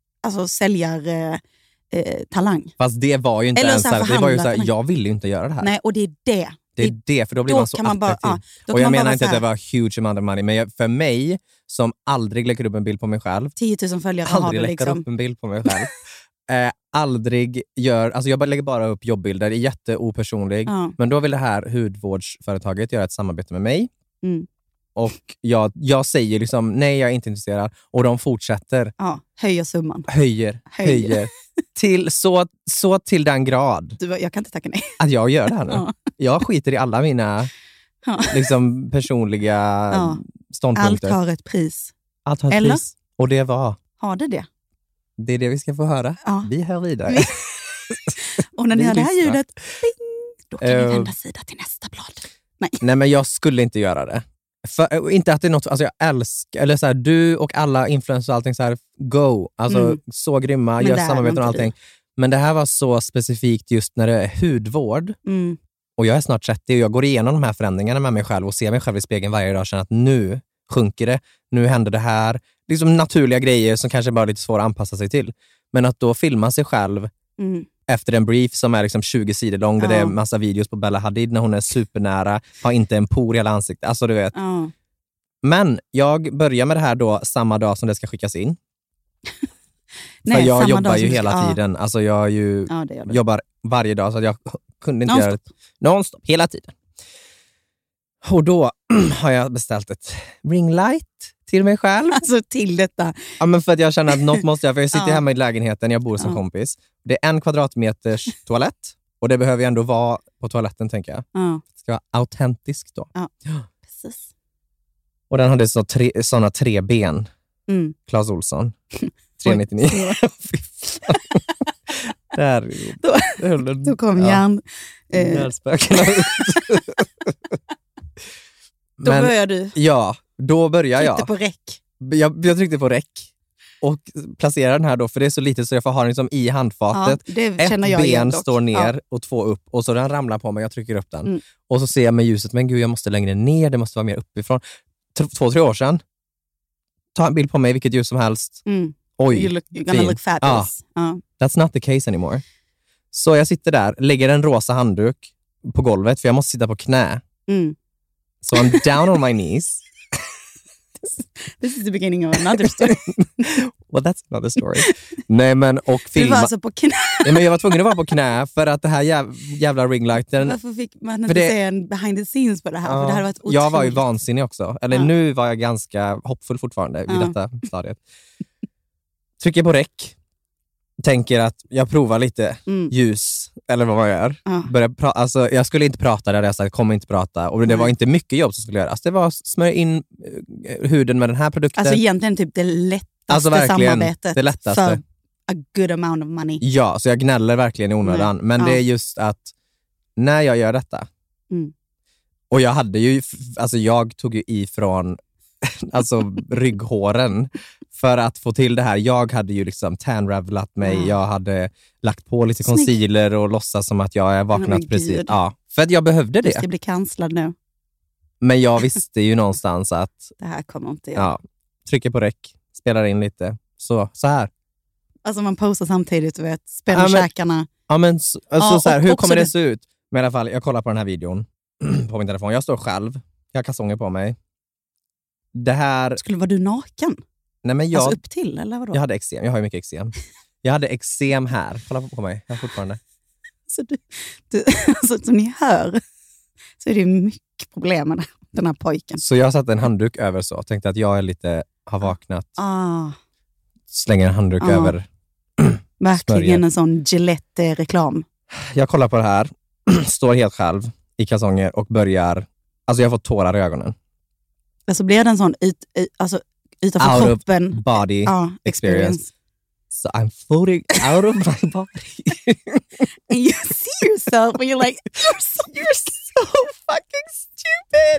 Speaker 4: talang.
Speaker 5: Fast det var ju inte ens så här, det var ju så här, jag ville ju inte göra det här.
Speaker 4: Nej, och det är det.
Speaker 5: Det är det, för då blir man så attraktiv. Och jag menar inte att det var huge amount of money, men för mig som aldrig lägger upp en bild på mig själv.
Speaker 4: 10 000 följare
Speaker 5: aldrig
Speaker 4: har du
Speaker 5: lägger upp en bild på mig själv. Aldrig gör, alltså jag lägger bara upp jobbbilder, är jätteopersonlig. Men då vill det här hudvårdsföretaget göra ett samarbete med mig. Och jag säger liksom, nej jag är inte intresserad. Och de fortsätter.
Speaker 4: Höjer summan.
Speaker 5: Höjer. Till så till den grad.
Speaker 4: Jag kan inte tacka nej.
Speaker 5: Att jag gör det här nu. Jag skiter i alla mina liksom personliga ståndpunkter.
Speaker 4: Allt har ett pris.
Speaker 5: Allt har ett pris. Och det var...
Speaker 4: Har det?
Speaker 5: Det är det vi ska få höra. Vi hör vidare.
Speaker 4: Och när ni hör det här ljudet, då kan ni vända sida till nästa blad.
Speaker 5: Nej, men jag skulle inte göra det. För, inte att det är något, alltså jag älskar, eller så här, du och alla influencers och allting så här, go. Alltså så grymma, gör samarbeten och allting. Men det här var så specifikt just när det är hudvård. Och jag är snart 30 och jag går igenom de här förändringarna med mig själv och ser mig själv i spegeln varje dag och känner att nu sjunker det. Nu händer det här. Liksom naturliga grejer som kanske bara är lite svåra att anpassa sig till. Men att då filma sig själv efter en brief som är liksom 20 sidor lång där det är massa videos på Bella Hadid när hon är supernära, har inte en por i hela ansiktet. Alltså du vet. Men jag börjar med det här då samma dag som det ska skickas in. För jag jobbar ju hela tiden. Alltså jag jobbar varje dag så att jag kunde inte göra det non-stop, hela tiden. Och då har jag beställt ett ring light till mig själv.
Speaker 4: Alltså till detta.
Speaker 5: Ja, men för att jag känner att något måste jag, för jag sitter hemma i lägenheten, jag bor som kompis. Det är 1 kvadratmeters toalett och det behöver ju ändå vara på toaletten, tänker jag. Det ska vara autentiskt då.
Speaker 4: Ja, precis.
Speaker 5: Och den hade såna 3 ben. Claes Olsson. 399.
Speaker 4: Då kom
Speaker 5: hjärnspökena ut.
Speaker 4: Då började du.
Speaker 5: Ja, då började jag.
Speaker 4: Tryckte på räck.
Speaker 5: Jag tryckte på räck. och placerar den här då, för det är så lite så jag får ha den liksom i handfatet.
Speaker 4: Ja, det
Speaker 5: ett
Speaker 4: känner jag
Speaker 5: ben
Speaker 4: dock.
Speaker 5: står ner
Speaker 4: Ja.
Speaker 5: och 2 upp och så den ramlar på mig, jag trycker upp den. Och så ser jag med ljuset, men gud jag måste längre ner, det måste vara mer uppifrån. 2-3 år sedan, ta en bild på mig, vilket ljus som helst. Oj,
Speaker 4: you're gonna look fabulous.
Speaker 5: That's not the case anymore. Så jag sitter där, lägger en rosa handduk på golvet, för jag måste sitta på knä. Så I'm down on my knees.
Speaker 4: This is the beginning of another story.
Speaker 5: Well, that's another story. Nej, men och filma.
Speaker 4: Du var alltså på knä.
Speaker 5: Ja, men jag var tvungen att vara på knä för att det här jävla ringlighten.
Speaker 4: Varför fick man inte se en behind the scenes på det här? För det hade varit otroligt.
Speaker 5: Jag var ju vansinnig också. Eller nu var jag ganska hoppfull fortfarande i detta stadiet. Trycker på räck. Tänker att jag provar lite ljus eller vad man gör. Alltså, jag skulle inte prata där, jag sa kommer inte prata. Och det var inte mycket jobb som skulle göras. Det var smörja in huden med den här produkten.
Speaker 4: Alltså egentligen typ det lättaste samarbetet
Speaker 5: det lättaste.
Speaker 4: för a good amount of money.
Speaker 5: Ja, så jag gnäller verkligen i onödan. Men det är just att när jag gör detta och jag hade ju, alltså jag tog ju ifrån alltså rygghåren för att få till det här. Jag hade ju liksom tan-ravelat mig. Jag hade lagt på lite concealer och låtsas som att jag är vaknat precis. Ja, för att jag behövde det.
Speaker 4: Du ska bli kanslad nu.
Speaker 5: Men jag visste ju någonstans att
Speaker 4: det här kommer inte jag.
Speaker 5: Ja, trycker på räck, spelar in lite. Så här.
Speaker 4: Alltså man posar samtidigt, du vet, spänner käkarna.
Speaker 5: Ja, men alltså, så här, hur kommer det se ut? Men i alla fall, jag kollar på den här videon på min telefon. Jag står själv. Jag har kalsonger på mig. Det här...
Speaker 4: Vara du naken?
Speaker 5: Nej, men
Speaker 4: alltså upp till, eller vadå?
Speaker 5: Jag hade eksem. Jag har ju mycket eksem. Jag hade eksem här. Kolla på mig. Jag har fortfarande.
Speaker 4: Så alltså, som ni hör så är det mycket problem med den här pojken.
Speaker 5: Så jag satte en handduk över så. Tänkte att jag är lite har vaknat. Slänger en handduk över.
Speaker 4: Verkligen en sån Gillette-reklam.
Speaker 5: Jag kollar på det här. Står helt själv i kalsonger och börjar... Alltså jag får tårar i ögonen.
Speaker 4: Alltså blir det en sån utanför
Speaker 5: out
Speaker 4: kroppen.
Speaker 5: Of body experience. So I'm floating out of my body.
Speaker 4: And you see yourself and you're like, you're so fucking stupid.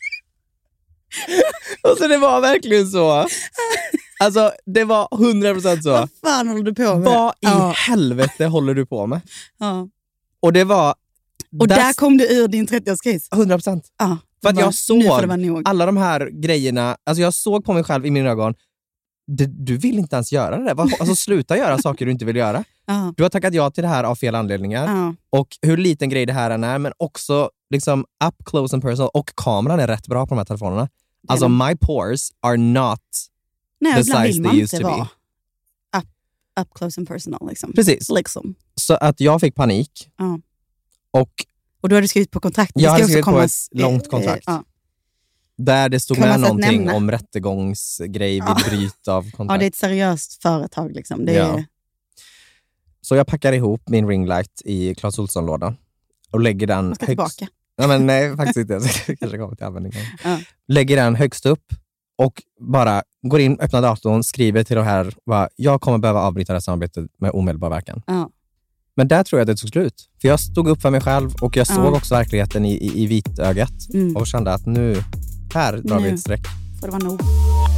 Speaker 5: Och så det var verkligen så. Alltså det var 100% så.
Speaker 4: Vad fan håller du på med?
Speaker 5: Vad i helvete håller du på med?
Speaker 4: Ja.
Speaker 5: Och det var...
Speaker 4: Och där kom du ur din 30-årskris.
Speaker 5: 100%.
Speaker 4: Ja.
Speaker 5: För att jag såg alla de här grejerna, alltså jag såg på mig själv i mina ögon, du vill inte ens göra det. Alltså sluta göra saker du inte vill göra. Du har tackat ja till det här av fel anledningar. Och hur liten grej det här än är, men också liksom up close and personal, och kameran är rätt bra på de här telefonerna. Alltså my pores are not the size they used to be.
Speaker 4: Up close and personal liksom.
Speaker 5: Precis.
Speaker 4: Liksom.
Speaker 5: Så att jag fick panik. Och
Speaker 4: du hade skrivit på kontrakt.
Speaker 5: Jag hade skrivit på ett långt kontrakt. Där det stod med någonting om rättegångsgrej vid bryt av kontrakt.
Speaker 4: Ja, det är ett seriöst företag liksom.
Speaker 5: Så jag packar ihop min ringlight i Clas Ohlson-lådan och lägger den
Speaker 4: högst... tillbaka.
Speaker 5: Ja, men nej, faktiskt inte. Jag kanske kommer till användning. Lägger den högst upp och bara går in, öppnar datorn, skriver till det här, jag kommer behöva avbryta det här samarbetet med omedelbar verkan. Men där tror jag det tog slut. För jag stod upp för mig själv och jag såg också verkligheten i vitögat och kände att nu, här drar vi ett streck.
Speaker 4: Får det vara nog.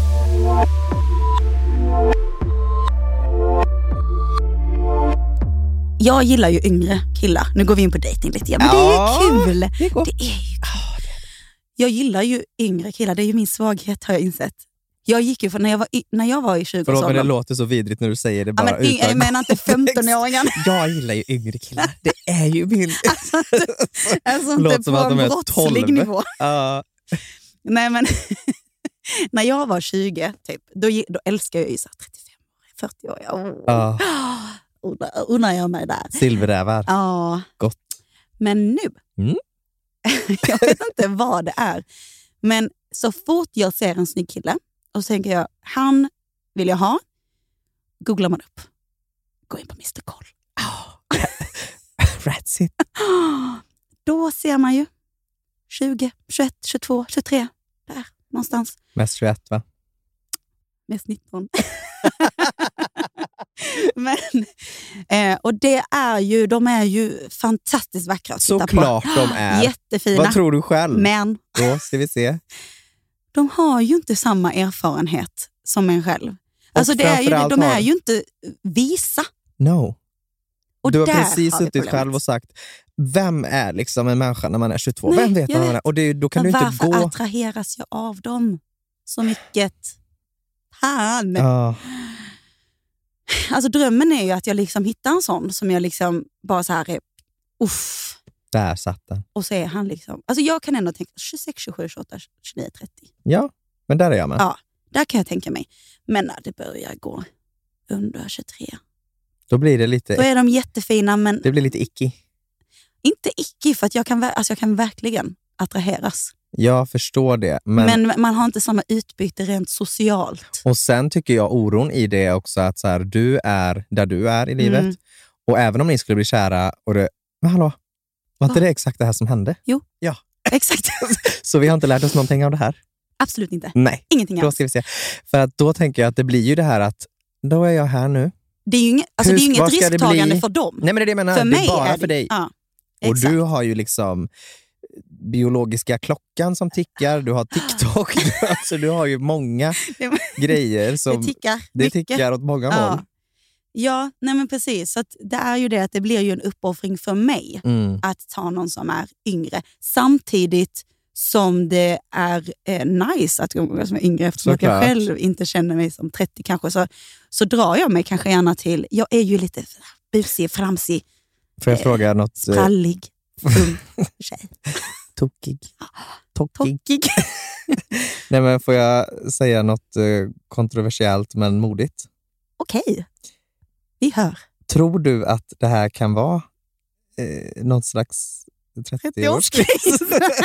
Speaker 4: Jag gillar ju yngre killar. Nu går vi in på dating lite igen. Men det är kul. Det är ju jag gillar ju yngre killar. Det är ju min svaghet, har jag insett. Jag gick ju för när jag var i 20-årsåldern.
Speaker 5: Förlåt, men det låter så vidrigt när du säger det bara utan.
Speaker 4: Jag menar inte 15-åringar.
Speaker 5: Jag gillar ju yngre killar. Det är ju min...
Speaker 4: Alltså inte på en brottslig nivå. Nej, men när jag var 20 typ, då älskar jag ju så 35 år, 40 år. Undrar jag mig där.
Speaker 5: Silverrävar.
Speaker 4: Ja.
Speaker 5: Gott.
Speaker 4: Men nu, jag vet inte vad det är. Men så fort jag ser en snygg kille och så tänker jag, han vill jag ha, googlar man upp. Gå in på Mr. Koll.
Speaker 5: That's it.
Speaker 4: Då ser man ju 20, 21, 22, 23. Där, någonstans.
Speaker 5: Mest 21, va?
Speaker 4: Mest 19. Men, och det är ju, de är ju fantastiskt vackra att titta på.
Speaker 5: Såklart de är.
Speaker 4: Jättefina.
Speaker 5: Vad tror du själv?
Speaker 4: Men
Speaker 5: då ska vi se.
Speaker 4: De har ju inte samma erfarenhet som en själv. Alltså de är ju inte visa.
Speaker 5: No.
Speaker 4: Och
Speaker 5: du har
Speaker 4: där
Speaker 5: precis
Speaker 4: har vi
Speaker 5: suttit
Speaker 4: problemet.
Speaker 5: själv och sagt, vem är liksom en människa när man är 22? Vem vet
Speaker 4: jag
Speaker 5: man är? Och då kan du inte
Speaker 4: varför
Speaker 5: gå...
Speaker 4: attraheras jag av dem så mycket? Alltså drömmen är ju att jag liksom hittar en sån som jag liksom bara så här är, uff.
Speaker 5: Där satt den.
Speaker 4: Och så är han liksom, alltså jag kan ändå tänka 26, 27, 28, 29, 30.
Speaker 5: Ja, men där är jag med.
Speaker 4: Ja, där kan jag tänka mig. Men när det börjar gå under 23.
Speaker 5: Då blir det lite...
Speaker 4: Då är de jättefina, men...
Speaker 5: Det blir lite icky.
Speaker 4: Inte icky, för att jag kan verkligen attraheras.
Speaker 5: Jag förstår det. Men
Speaker 4: man har inte samma utbyte rent socialt.
Speaker 5: Och sen tycker jag oron i det också att så här, du är där du är i livet. Och även om ni skulle bli kära och det... Men hallå, var inte det exakt det här som hände?
Speaker 4: Jo,
Speaker 5: ja.
Speaker 4: Exakt.
Speaker 5: Så vi har inte lärt oss någonting av det här?
Speaker 4: Absolut inte.
Speaker 5: Nej,
Speaker 4: ingenting
Speaker 5: då ska vi se. För att då tänker jag att det blir ju det här att då är jag här nu.
Speaker 4: Det är ju inget risktagande för dem.
Speaker 5: Nej, men det är det jag menar.
Speaker 4: För
Speaker 5: det
Speaker 4: mig
Speaker 5: är bara
Speaker 4: är
Speaker 5: för dig.
Speaker 4: Ja,
Speaker 5: och
Speaker 4: exakt.
Speaker 5: du har ju liksom biologiska klockan som tickar. Du har TikTok. Alltså, du har ju många grejer som...
Speaker 4: Det
Speaker 5: tickar åt många håll.
Speaker 4: Ja, nej men precis. Så att det är ju det att det blir ju en uppoffring för mig att ta någon som är yngre. Samtidigt som det är nice att jag som är yngre, eftersom att jag själv inte känner mig som 30 kanske, så drar jag mig kanske gärna till, jag är ju lite busig, framsig,
Speaker 5: får jag fråga något?
Speaker 4: Sprallig, ung tjej.
Speaker 5: Tokig. Nej, men får jag säga något kontroversiellt men modigt?
Speaker 4: Okej. Vi hör.
Speaker 5: Tror du att det här kan vara någon slags 30-årskris?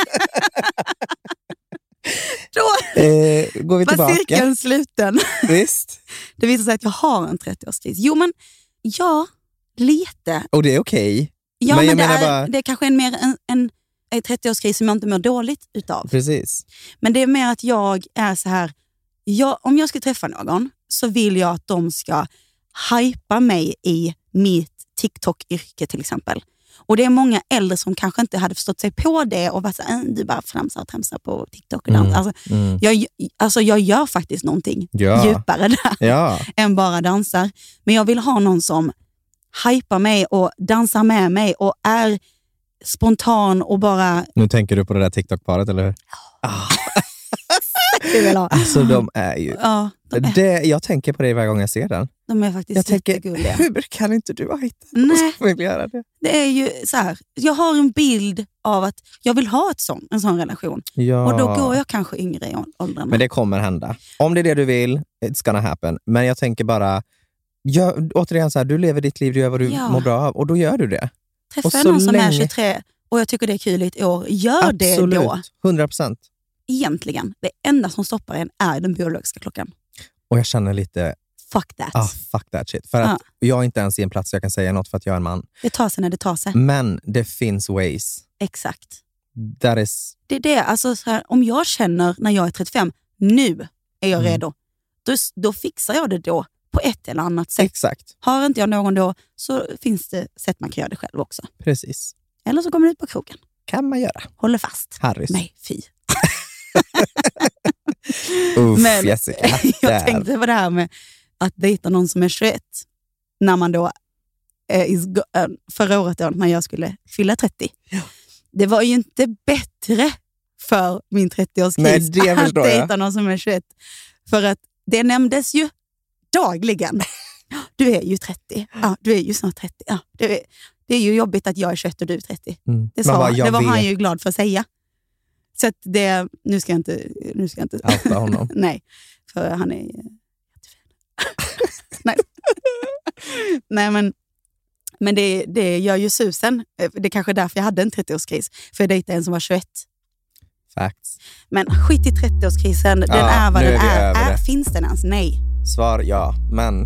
Speaker 4: Då
Speaker 5: går vi tillbaka.
Speaker 4: var cirkeln sluten.
Speaker 5: Visst.
Speaker 4: Det visar sig att jag har en 30-årskris. Jo, men ja, lite.
Speaker 5: Och det är okej.
Speaker 4: Ja, men
Speaker 5: det är
Speaker 4: det är kanske mer en 30-årskris som jag inte mår dåligt utav.
Speaker 5: Precis.
Speaker 4: Men det är mer att jag är så här, om jag ska träffa någon så vill jag att de ska hypa mig i mitt TikTok-yrke till exempel. Och det är många äldre som kanske inte hade förstått sig på det och varit så här, du bara framsar och tramsar på TikTok. Och jag gör faktiskt någonting djupare där än bara dansar. Men jag vill ha någon som hypar mig och dansar med mig och är spontan och bara...
Speaker 5: Nu tänker du på det där TikTok-paret, eller hur?
Speaker 4: Ja.
Speaker 5: Alltså de är ju...
Speaker 4: Ja,
Speaker 5: jag tänker på det varje gång jag ser den.
Speaker 4: De är faktiskt jättegulliga.
Speaker 5: Hur kan inte du ha hittat?
Speaker 4: Nej,
Speaker 5: vill göra det?
Speaker 4: Det är ju så här. Jag har en bild av att jag vill ha en sån relation.
Speaker 5: Ja.
Speaker 4: Och då går jag kanske yngre i åldrarna.
Speaker 5: Men det kommer hända. Om det är det du vill, it's gonna happen. Men jag tänker bara... återigen så här, du lever ditt liv, du gör vad du mår bra av. Och då gör du det.
Speaker 4: Träffar någon som är 23 och jag tycker det är kul i ett år. Gör det då.
Speaker 5: 100%.
Speaker 4: Egentligen, det enda som stoppar en är den biologiska klockan.
Speaker 5: Och jag känner lite...
Speaker 4: Fuck that.
Speaker 5: Fuck that shit. För att jag är inte ens i en plats jag kan säga något för att jag är en man.
Speaker 4: Det tar sig när det tar sig.
Speaker 5: Men det finns ways.
Speaker 4: Exakt.
Speaker 5: That is...
Speaker 4: Det är det. Alltså, så här, om jag känner när jag är 35, nu är jag redo. Då fixar jag det då på ett eller annat sätt.
Speaker 5: Exakt.
Speaker 4: Har inte jag någon då så finns det sätt man kan göra det själv också.
Speaker 5: Precis.
Speaker 4: Eller så kommer du ut på krogen.
Speaker 5: Kan man göra.
Speaker 4: Håller fast.
Speaker 5: Harrys.
Speaker 4: Nej, fy.
Speaker 5: Men Jessica.
Speaker 4: Jag tänkte på det här med att dejta någon som är 21. När man då, förra året då, när jag skulle fylla 30. Ja. Det var ju inte bättre för min 30-årskris att dejta någon som är 21. För att det nämndes ju dagligen. Du är ju 30. Ja, du är ju snart 30. Ja, det är ju jobbigt att jag är 21 och du är 30. Det var han ju glad för att säga. Så att det, nu ska jag inte
Speaker 5: outa honom.
Speaker 4: Nej, för han är jättefin. Nej, men det gör ju susen. Det är kanske därför jag hade en 30-årskris. För jag dejtade en som var 21.
Speaker 5: Facts.
Speaker 4: Men skit i 30-årskrisen. Den är vad den är. Finns den ens? Nej.
Speaker 5: Svar ja, men...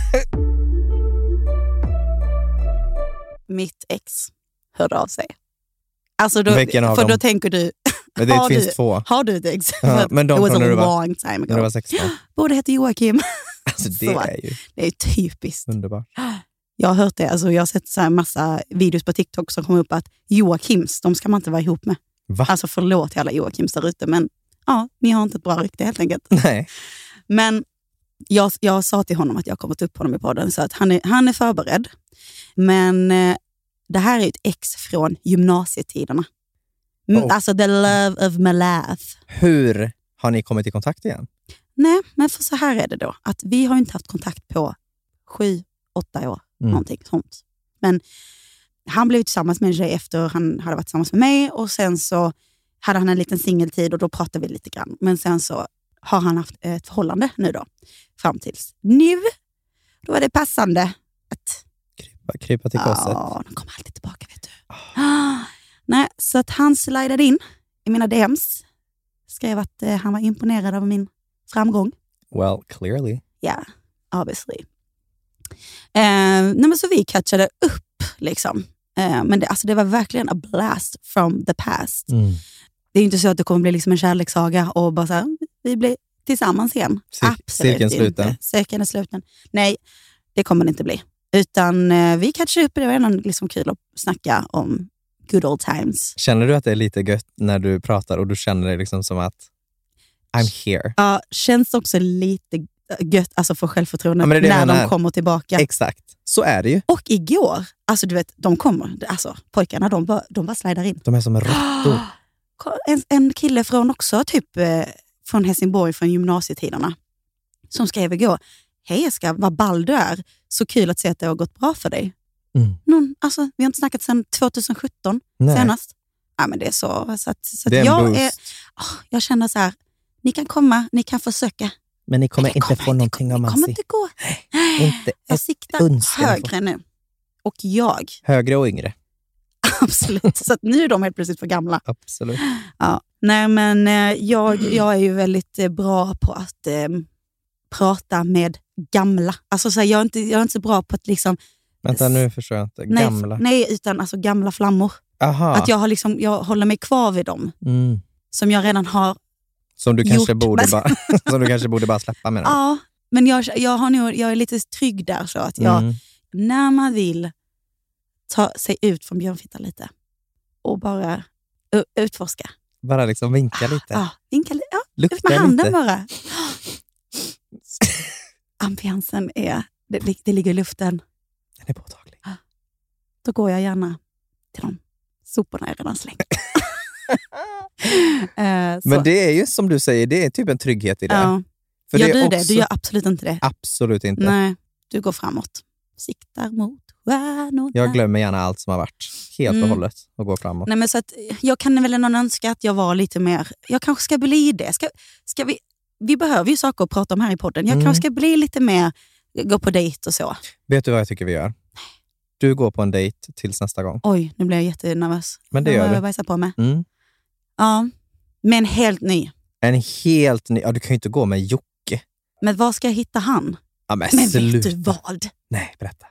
Speaker 4: Mitt ex hörde av sig. Alltså då tänker du...
Speaker 5: Men det finns två.
Speaker 4: Har du ett ex?
Speaker 5: Ja, men de
Speaker 4: it was a
Speaker 5: long
Speaker 4: time ago.
Speaker 5: När du var 16.
Speaker 4: Båda heter Joakim.
Speaker 5: Alltså det är ju
Speaker 4: typiskt.
Speaker 5: Underbart.
Speaker 4: Jag har hört det. Alltså jag har sett så här massa videos på TikTok som kommer upp att Joakims, de ska man inte vara ihop med.
Speaker 5: Va?
Speaker 4: Alltså förlåt till alla Joakims där ute, men ja, ni har inte ett bra rykte helt enkelt.
Speaker 5: Nej.
Speaker 4: Men Jag sa till honom att jag kommer ta upp honom i podden, så att han är förberedd. Men det här är ett ex från gymnasietiderna. Alltså the love of my life.
Speaker 5: Hur har ni kommit i kontakt igen?
Speaker 4: Nej, men för så här är det då. Att vi har inte haft kontakt på 7-8 år. Någonting sånt. Men han blev tillsammans med en tjej efter han hade varit tillsammans med mig. Och sen så hade han en liten singeltid och då pratade vi lite grann. Men sen så har han haft ett förhållande nu då. Fram tills nu. Då är det passande att
Speaker 5: krypa till korset.
Speaker 4: Ja, de kommer alltid tillbaka, vet du. Nej, så att han slidade in i mina DMs. Skrev att han var imponerad av min framgång.
Speaker 5: Well, clearly.
Speaker 4: Yeah, obviously. Nej, men så vi catchade upp liksom. Men det var verkligen a blast from the past. Det är inte så att det kommer bli liksom en kärlekssaga och bara så här, vi blir tillsammans igen. Absolut inte. Cirkeln är sluten. Nej, det kommer det inte bli. Utan vi catchade upp, det var ändå liksom kul att snacka om good old times.
Speaker 5: Känner du att det är lite gött när du pratar och du känner det liksom som att I'm here?
Speaker 4: Ja, känns också lite gött alltså för självförtroende när de kommer tillbaka.
Speaker 5: Exakt, så är det ju.
Speaker 4: Och igår, alltså du vet, de kommer, alltså pojkarna, de bara slidar in.
Speaker 5: De är som råttor.
Speaker 4: En kille från också, typ från Helsingborg, från gymnasietiderna, som skrev igår: hej Eska, vad ball du är. Så kul att se att det har gått bra för dig. Alltså, vi har inte snackat sedan 2017 senast. Ja, men det är så att jag känner så här, ni kan komma, ni kan försöka.
Speaker 5: Men ni kommer inte få någonting av
Speaker 4: Mansi. Det kommer inte gå.
Speaker 5: Inte
Speaker 4: jag siktar högre nu. Och jag.
Speaker 5: Högre och yngre.
Speaker 4: Absolut. Så att nu är de helt plötsligt för gamla.
Speaker 5: Absolut.
Speaker 4: Ja. Nej, men jag är ju väldigt bra på att prata med gamla. Alltså så här, jag är inte så bra på att liksom...
Speaker 5: Vänta, nu förstår jag inte. Gamla?
Speaker 4: Nej, utan alltså gamla flammor.
Speaker 5: Aha.
Speaker 4: Att jag håller mig kvar vid dem. Som jag redan har
Speaker 5: som du kanske borde bara släppa med dem.
Speaker 4: Ja, men jag är lite trygg där så att när man vill ta sig ut från björnfittan lite och bara utforska.
Speaker 5: Bara liksom vinka lite.
Speaker 4: Ja, vinka lite. Ja,
Speaker 5: lukta
Speaker 4: med handen
Speaker 5: lite.
Speaker 4: Bara. Ambiansen det ligger i luften.
Speaker 5: Den är påtaglig.
Speaker 4: Då går jag gärna till de soporna jag redan slängt.
Speaker 5: Men det är ju som du säger, det är typ en trygghet i det.
Speaker 4: Ja.
Speaker 5: För
Speaker 4: gör
Speaker 5: det
Speaker 4: du
Speaker 5: också...
Speaker 4: det? Du gör absolut inte det.
Speaker 5: Absolut inte.
Speaker 4: Nej, du går framåt. Siktar mot stjärnorna.
Speaker 5: Jag glömmer gärna allt som har varit helt och hållet och går framåt.
Speaker 4: Nej, men så att jag kan väl någon önska att jag var lite mer, jag kanske ska bli det. Ska vi behöver ju saker att prata om här i podden. Jag kanske ska bli lite mer, gå på dejt och så.
Speaker 5: Vet du vad jag tycker vi gör? Du går på en dejt tills nästa gång.
Speaker 4: Oj, nu blir jag jättenervös.
Speaker 5: Men det gör du.
Speaker 4: Bajsa på mig. Ja, men helt ny.
Speaker 5: En helt ny. Ja, du kan ju inte gå med Jocke.
Speaker 4: Men var ska jag hitta han?
Speaker 5: Ja, men
Speaker 4: vet du vad?
Speaker 5: Nej, berätta.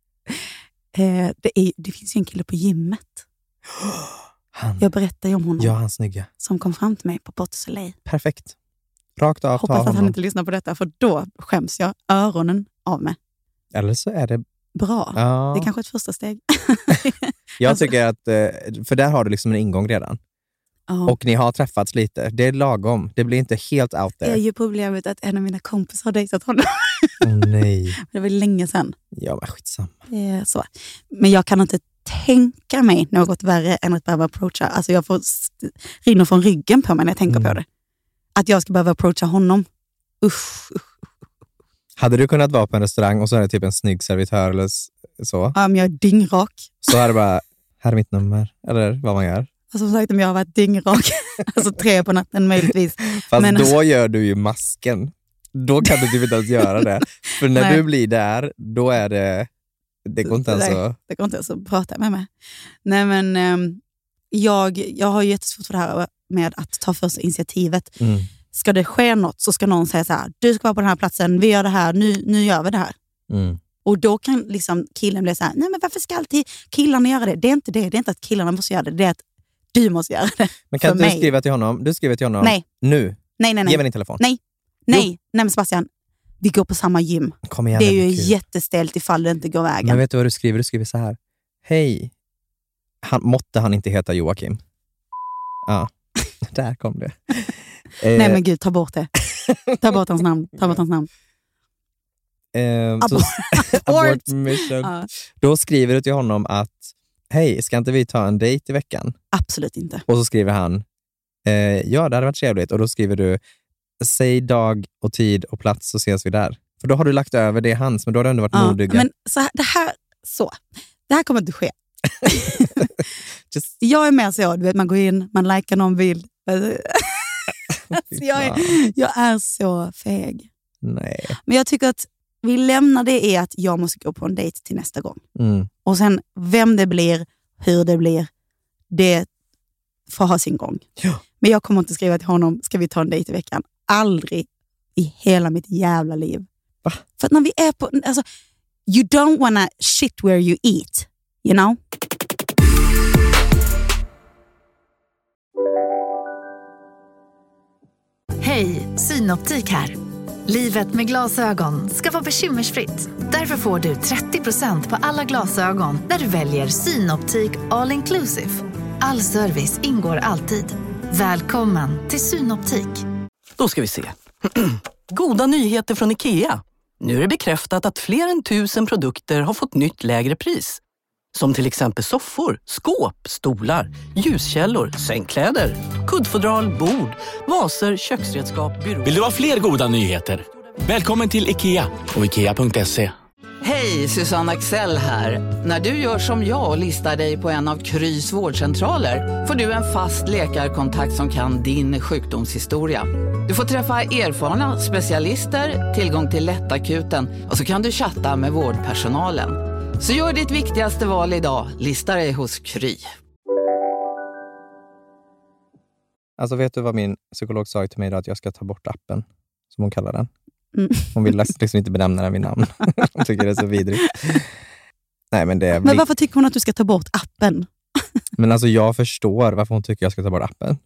Speaker 4: Det finns ju en kille på gymmet.
Speaker 5: Han.
Speaker 4: Jag berättar ju om honom.
Speaker 5: Ja, han snygga.
Speaker 4: Som kom fram till mig på Port Soleil.
Speaker 5: Perfekt. Rakt av.
Speaker 4: Hoppas att han inte lyssnar på detta, för då skäms jag öronen av mig.
Speaker 5: Eller så är det
Speaker 4: bra.
Speaker 5: Ja.
Speaker 4: Det är kanske ett första steg.
Speaker 5: Jag tycker att, för där har du liksom en ingång redan. Och ni har träffats lite. Det är lagom. Det blir inte helt out there.
Speaker 4: Det är ju problemet att en av mina kompisar har dejtat honom.
Speaker 5: Nej.
Speaker 4: Det var länge sedan.
Speaker 5: Ja, men skitsamma.
Speaker 4: Så. Men jag kan inte tänka mig något värre än att behöva approacha. Alltså jag får rinner från ryggen på mig när jag tänker på det. Att jag ska behöva approacha honom. Usch.
Speaker 5: Hade du kunnat vara på en restaurang och så är det typ en snygg servitör eller så?
Speaker 4: Ja, men jag är dyngrak.
Speaker 5: Så är det bara, här är mitt nummer. Eller vad man gör.
Speaker 4: Alltså, som sagt, om jag har varit dyngrak. Alltså 3 på natten möjligtvis.
Speaker 5: Fast
Speaker 4: men
Speaker 5: då
Speaker 4: alltså...
Speaker 5: gör du ju masken. Då kan du typ inte ens göra det. För när du blir där, då är det... Det går inte ens att...
Speaker 4: Det går inte ens att prata med mig. Nej, men jag har ju jättesvårt för det här med att ta första initiativet. Ska det ske något så ska någon säga så här: du ska vara på den här platsen, vi gör det här, nu gör vi det här. Och då kan liksom killen bli så här: nej, men varför ska alltid killarna göra det? Det är inte det. Det är inte att killarna måste göra det. Det är att du måste göra det.
Speaker 5: Men kan du skriva till honom? Du skriver till honom.
Speaker 4: Nej.
Speaker 5: Nu.
Speaker 4: Nej.
Speaker 5: Ge mig din telefon.
Speaker 4: Nej, men Sebastian, vi går på samma gym.
Speaker 5: Kom igen,
Speaker 4: det är ju jätteställt ifall det inte går vägen.
Speaker 5: Men vet du vad du skriver? Du skriver så här: hej, måtte han inte heta Joakim? Ja, där kom det.
Speaker 4: Nej, men gud, ta bort det. Ta bort hans namn.
Speaker 5: Abort mission. Då skriver du till honom att hej, ska inte vi ta en dejt i veckan?
Speaker 4: Absolut inte.
Speaker 5: Och så skriver han ja, det hade varit trevligt. Och då skriver du säg dag och tid och plats så ses vi där. För då har du lagt över det hans, men då har det ändå varit modig.
Speaker 4: Men det här kommer inte ske. Jag är med så, du vet, man går in, man likar någon bild. Jag är så feg.
Speaker 5: Nej.
Speaker 4: Men jag tycker att vi lämnar det i att jag måste gå på en dejt till nästa gång. Och sen vem det blir, hur det blir, det får ha sin gång.
Speaker 5: Ja.
Speaker 4: Men jag kommer inte skriva till honom, ska vi ta en dejt i veckan? Aldrig i hela mitt jävla liv.
Speaker 5: Va?
Speaker 4: För att när vi är på, alltså, you don't wanna shit where you eat, you know?
Speaker 2: Hej, Synoptik här. Livet med glasögon ska vara bekymmersfritt. Därför får du 30% på alla glasögon när du väljer Synoptik All Inclusive. All service ingår alltid. Välkommen till Synoptik.
Speaker 8: Då ska vi se. Goda nyheter från IKEA. Nu är det bekräftat att fler än 1000 produkter har fått nytt lägre pris. Som till exempel soffor, skåp, stolar, ljuskällor, sängkläder, kuddfodral, bord, vaser, köksredskap, byråer.
Speaker 9: Vill du ha fler goda nyheter? Välkommen till IKEA och IKEA.se.
Speaker 10: Hej, Susanne Axel här. När du gör som jag och listar dig på en av Krys vårdcentraler får du en fast läkarkontakt som kan din sjukdomshistoria. Du får träffa erfarna specialister, tillgång till lättakuten och så kan du chatta med vårdpersonalen. Så gör ditt viktigaste val idag. Lista dig hos Kry.
Speaker 5: Alltså vet du vad min psykolog sa till mig då? Att jag ska ta bort appen, som hon kallar den. Hon vill liksom inte benämna den vid namn. Hon tycker det är så vidrigt. Nej, men
Speaker 4: varför tycker hon att du ska ta bort appen?
Speaker 5: Men alltså jag förstår varför hon tycker jag ska ta bort appen.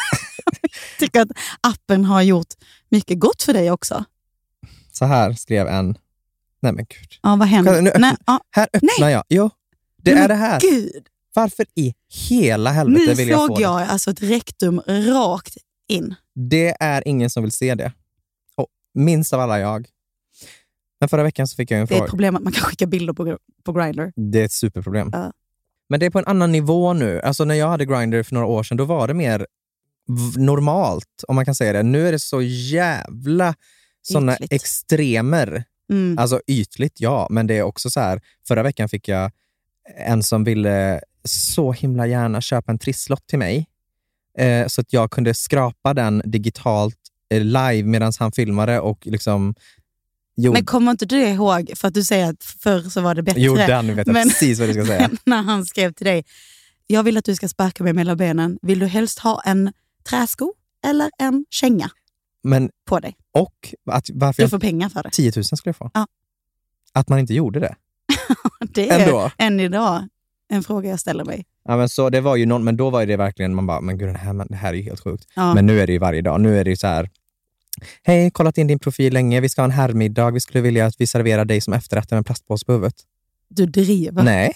Speaker 4: Jag tycker att appen har gjort mycket gott för dig också.
Speaker 5: Så här skrev en. Nej men gud.
Speaker 4: Ja, vad händer?
Speaker 5: Här öppnar jag. Jo, är det här.
Speaker 4: Gud.
Speaker 5: Varför i hela helvete vill jag få det?
Speaker 4: Nu såg jag alltså ett rektum rakt in.
Speaker 5: Det är ingen som vill se det. Och minst av alla jag. Men förra veckan så fick jag en fråga.
Speaker 4: Det är ett problem att man kan skicka bilder på Grindr.
Speaker 5: Det är ett superproblem. Men det är på en annan nivå nu. Alltså när jag hade Grindr för några år sedan, då var det mer normalt, om man kan säga det. Nu är det så jävla såna extremer. Alltså ytligt, ja. Men det är också så här, förra veckan fick jag en som ville så himla gärna köpa en trisslott till mig. Så att jag kunde skrapa den digitalt live medan han filmade och liksom...
Speaker 4: Men kommer inte du ihåg, för att du säger att förr så var det bättre.
Speaker 5: Jo, den vet jag precis vad du ska säga.
Speaker 4: När han skrev till dig, jag vill att du ska sparka mig mellan benen. Vill du helst ha en träsko eller en känga på dig?
Speaker 5: Och varför
Speaker 4: du får pengar för det.
Speaker 5: 10 000 skulle jag få.
Speaker 4: Ja.
Speaker 5: Att man inte gjorde det.
Speaker 4: Det är än idag en fråga jag ställer mig.
Speaker 5: Ja, men så det var ju men då var det verkligen, man bara, men gud, det här är ju helt sjukt. Ja. Men nu är det ju varje dag. Nu är det ju så här, hej, kollat in din profil länge. Vi ska ha en herrmiddag. Vi skulle vilja att vi serverar dig som efterrätt med en plastpåse på huvudet.
Speaker 4: Du driver.
Speaker 5: Nej.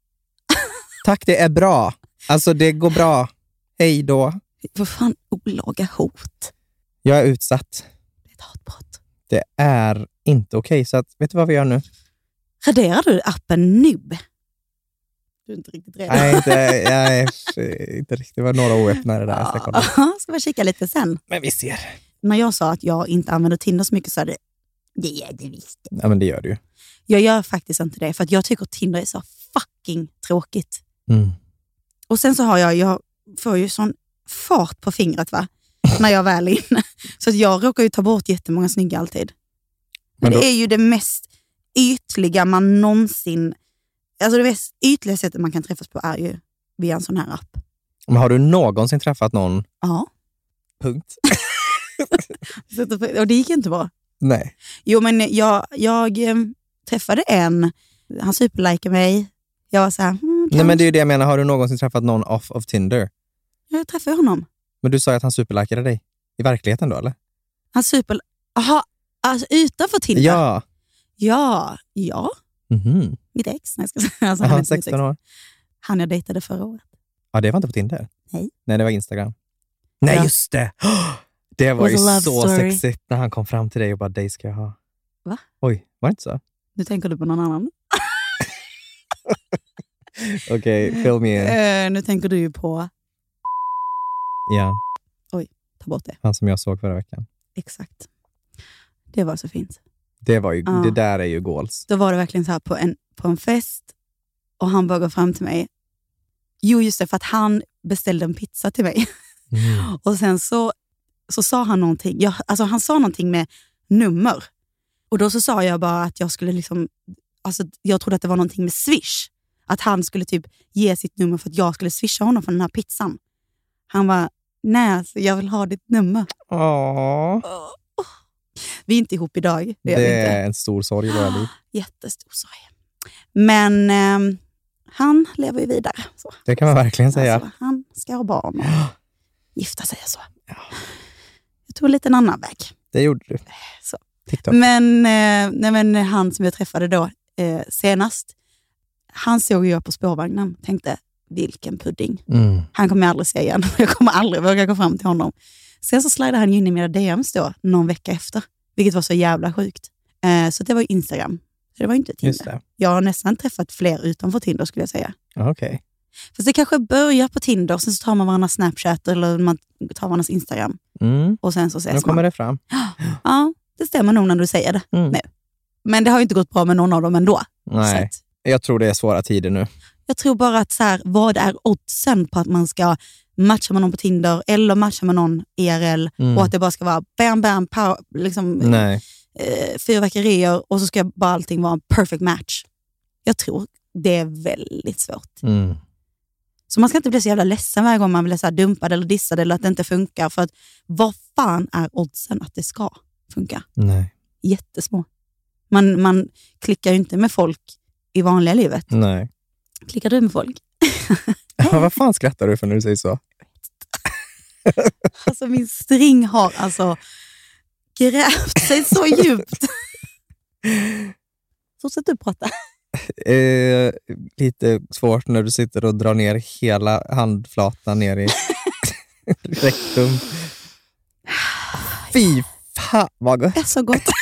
Speaker 5: Tack, det är bra. Alltså, det går bra. Hej då.
Speaker 4: Vad fan, olaga hot.
Speaker 5: Jag är utsatt.
Speaker 4: Det är ett hatbrott.
Speaker 5: Det är inte okej. Så att, vet du vad vi gör nu?
Speaker 4: Raderar du appen nu? Du är inte riktigt redo.
Speaker 5: Nej, jag är inte riktigt. Det var några oöppnare där.
Speaker 4: Ska vi kika lite sen?
Speaker 5: Men vi ser.
Speaker 4: När jag sa att jag inte använder Tinder så mycket så är det gör det visst.
Speaker 5: Ja, men det gör du ju.
Speaker 4: Jag gör faktiskt inte det, för att jag tycker att Tinder är så fucking tråkigt. Och sen så har jag får ju sån fart på fingret, va? När jag väl är inne. Så att jag råkar ju ta bort jättemånga snygga alltid. Men det är ju det mest ytliga man någonsin... Alltså det mest ytliga sättet man kan träffas på är ju via en sån här app.
Speaker 5: Men har du någonsin träffat någon?
Speaker 4: Ja.
Speaker 5: Punkt.
Speaker 4: Och det gick inte bra.
Speaker 5: Nej.
Speaker 4: Jo, men jag träffade en. Han superlikade mig. Jag var så här...
Speaker 5: Nej, men det är ju det jag menar. Har du någonsin träffat någon off of Tinder?
Speaker 4: Jag träffade honom.
Speaker 5: Men du sa att han superlikade dig. I verkligheten då, eller?
Speaker 4: Han Aha, alltså utanför Tinder?
Speaker 5: Ja.
Speaker 4: Ja.
Speaker 5: Mm-hmm.
Speaker 4: Mitt ex. Nej, jag ska säga. Alltså,
Speaker 5: han 16 år.
Speaker 4: Han jag dejtade förra året.
Speaker 5: Ja, det var inte på Tinder? Nej, det var Instagram. Nej, just det! Det var ju så sexigt när han kom fram till dig och bara, dig ska jag ha.
Speaker 4: Va?
Speaker 5: Oj, var det inte så?
Speaker 4: Nu tänker du på någon annan.
Speaker 5: Okej, fill me in.
Speaker 4: Nu tänker du ju på...
Speaker 5: Ja.
Speaker 4: Oj, ta bort det.
Speaker 5: Han som jag såg förra veckan.
Speaker 4: Exakt. Det var så fint.
Speaker 5: Det var ju, det där är ju goals.
Speaker 4: Då var det verkligen så här på en fest och han bara går fram till mig. Jo, just det, för att han beställde en pizza till mig.
Speaker 5: Mm.
Speaker 4: Och sen så sa han någonting. Han sa någonting med nummer. Och då så sa jag bara att jag skulle liksom... Alltså, jag trodde att det var någonting med Swish. Att han skulle typ ge sitt nummer för att jag skulle swisha honom för den här pizzan. Han var nej, så jag vill ha ditt nummer.
Speaker 5: Åh.
Speaker 4: Vi är inte ihop idag.
Speaker 5: Det är en stor sorg i våra liv.
Speaker 4: Jättestor sorg. Men han lever ju vidare. Så.
Speaker 5: Det kan man verkligen säga.
Speaker 4: Alltså, han ska ha barn och gifta sig och så. Ja. Jag tog lite en annan väg.
Speaker 5: Det gjorde du.
Speaker 4: Så.
Speaker 5: TikTok.
Speaker 4: Men han som jag träffade då senast, han såg jag på spårvagnen. Tänkte, vilken pudding.
Speaker 5: Mm.
Speaker 4: Han kommer jag aldrig se igen. Jag kommer aldrig våga gå fram till honom. Sen så slidade han in i mina DMs då, någon vecka efter. Vilket var så jävla sjukt. Så det var Instagram. Så det var inte Tinder. Jag har nästan träffat fler utanför Tinder skulle jag säga.
Speaker 5: Okej.
Speaker 4: Fast det kanske börjar på Tinder. Sen så tar man varandras Snapchat eller man tar varandras Instagram.
Speaker 5: Mm.
Speaker 4: Och sen så ses man.
Speaker 5: Nu kommer det fram.
Speaker 4: Ja, det stämmer nog när du säger det nu. Men det har ju inte gått bra med någon av dem ändå.
Speaker 5: Nej, jag tror det är svåra tider nu.
Speaker 4: Jag tror bara att så här, vad är oddsen på att man ska matcha med någon på Tinder eller matcha med någon IRL och att det bara ska vara bam, bam, power, liksom, fyrverkerier och så ska bara allting vara en perfect match. Jag tror det är väldigt svårt. Så man ska inte bli så jävla ledsen varje gång man blir så här dumpad eller dissad eller att det inte funkar, för att vad fan är oddsen att det ska funka?
Speaker 5: Nej.
Speaker 4: Jättesmå. Man klickar ju inte med folk i vanliga livet.
Speaker 5: Nej.
Speaker 4: Klickar du med folk?
Speaker 5: Vad fan skrattar du för när du säger så?
Speaker 4: Alltså min string har alltså grävt sig så djupt. Fortsätt du prata.
Speaker 5: Lite svårt när du sitter och drar ner hela handflatan ner i rektum. Fy fan vad gott.
Speaker 4: Det är så gott.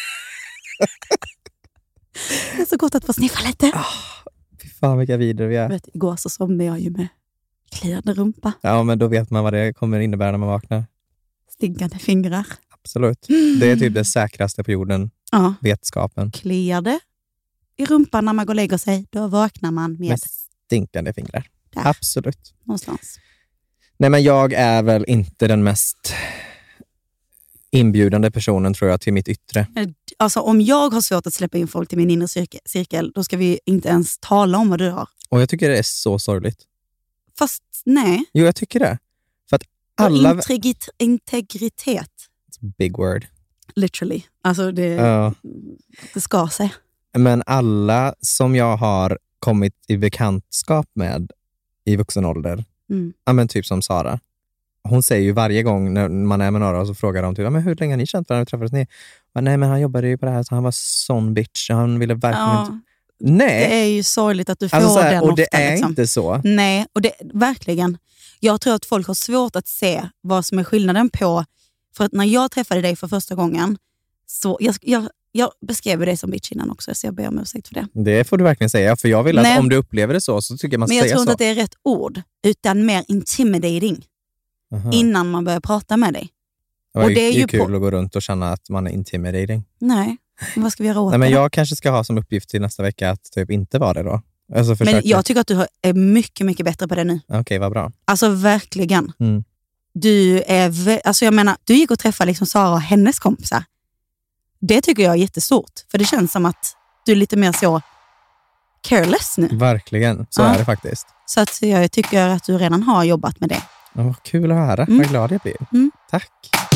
Speaker 4: Det är så gott att få sniffa lite.
Speaker 5: Fy fan vilka vidare vi är.
Speaker 4: Vet, igår så somnade jag ju med kliande rumpa.
Speaker 5: Ja, men då vet man vad det kommer innebära när man vaknar.
Speaker 4: Stinkande fingrar.
Speaker 5: Absolut. Det är typ det säkraste på jorden.
Speaker 4: Ja.
Speaker 5: Vetskapen.
Speaker 4: Kliade i rumpan när man går och lägger sig. Då vaknar man med
Speaker 5: stinkande fingrar.
Speaker 4: Där.
Speaker 5: Absolut.
Speaker 4: Någonstans.
Speaker 5: Nej, men jag är väl inte den mest inbjudande personen, tror jag, till mitt yttre.
Speaker 4: Alltså om jag har svårt att släppa in folk till min inre cirkel, då ska vi inte ens tala om vad du har.
Speaker 5: Och jag tycker det är så sorgligt.
Speaker 4: Fast nej.
Speaker 5: Jo, jag tycker det. För att alla...
Speaker 4: Integritet.
Speaker 5: It's a big word.
Speaker 4: Literally. Alltså det ska sig.
Speaker 5: Men alla som jag har kommit i bekantskap med i vuxen ålder, ja, men typ som Sara. Hon säger ju varje gång när man är med några och så frågar de typ, ja, men hur länge har ni känt varandra? Träffades ni? Men, nej, men han jobbade ju på det här så han var sån bitch. Han ville verkligen inte... Nej.
Speaker 4: Det är ju sorgligt att du får
Speaker 5: alltså,
Speaker 4: den
Speaker 5: och
Speaker 4: ofta.
Speaker 5: det är
Speaker 4: liksom.
Speaker 5: inte så.
Speaker 4: Nej, och det verkligen. Jag tror att folk har svårt att se vad som är skillnaden på. För att när jag träffade dig för första gången så jag beskrev dig som bitch innan också, så jag ber om ursäkt för det.
Speaker 5: Det får du verkligen säga, för jag vill att om du upplever det så tycker man ska säga så.
Speaker 4: Men jag tror inte att det är rätt ord, utan mer intimidating. Aha. Innan man börjar prata med dig.
Speaker 5: Och det är ju kul att gå runt och känna att man är intimidating.
Speaker 4: Nej, men vad ska vi göra åt det?
Speaker 5: Men jag kanske ska ha som uppgift till nästa vecka att typ inte vara det då. Alltså
Speaker 4: men jag tycker att du är mycket, mycket bättre på det nu.
Speaker 5: Okej, vad bra.
Speaker 4: Alltså verkligen. Du är, alltså jag menar, du gick och träffade liksom Sara och hennes kompisar. Det tycker jag är jättestort. För det känns som att du är lite mer så careless nu.
Speaker 5: Verkligen, så är det faktiskt.
Speaker 4: Så att jag tycker att du redan har jobbat med det.
Speaker 5: Ja, vad kul att höra. Vad glad jag blir. Tack.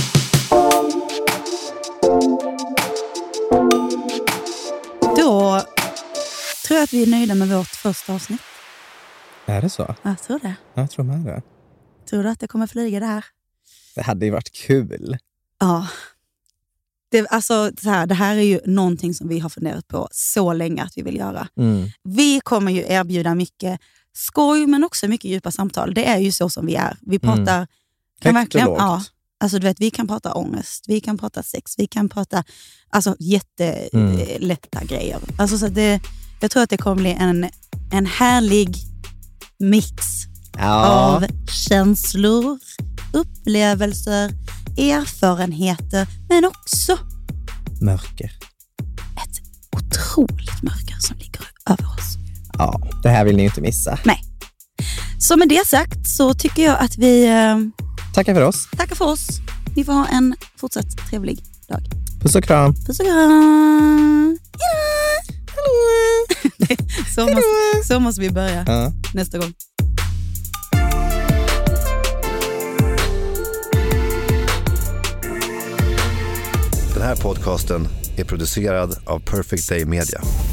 Speaker 4: Då tror jag att vi är nöjda med vårt första avsnitt.
Speaker 5: Är det så?
Speaker 4: Jag tror det.
Speaker 5: Jag tror med det.
Speaker 4: Tror du att det kommer flyga det här?
Speaker 5: Det hade ju varit kul.
Speaker 4: Ja. Det här är ju någonting som vi har funderat på så länge att vi vill göra. Vi kommer ju erbjuda mycket skoj men också mycket djupa samtal. Det är ju så som vi är. Vi pratar kan verkligen, Alltså du vet, vi kan prata ångest, vi kan prata sex, vi kan prata alltså jättelätta grejer. Alltså så att jag tror att det kommer bli en härlig mix av känslor, upplevelser, erfarenheter, men också
Speaker 5: mörker.
Speaker 4: Ett otroligt mörker som ligger över oss.
Speaker 5: Ja, det här vill ni inte missa.
Speaker 4: Nej. Så med det sagt så tycker jag att vi
Speaker 5: tackar för oss.
Speaker 4: Tackar för oss. Ni får ha en fortsatt trevlig dag.
Speaker 5: Puss och kram.
Speaker 4: Puss och kram. Hallå. Så måste vi börja nästa gång.
Speaker 11: Den här podcasten är producerad av Perfect Day Media.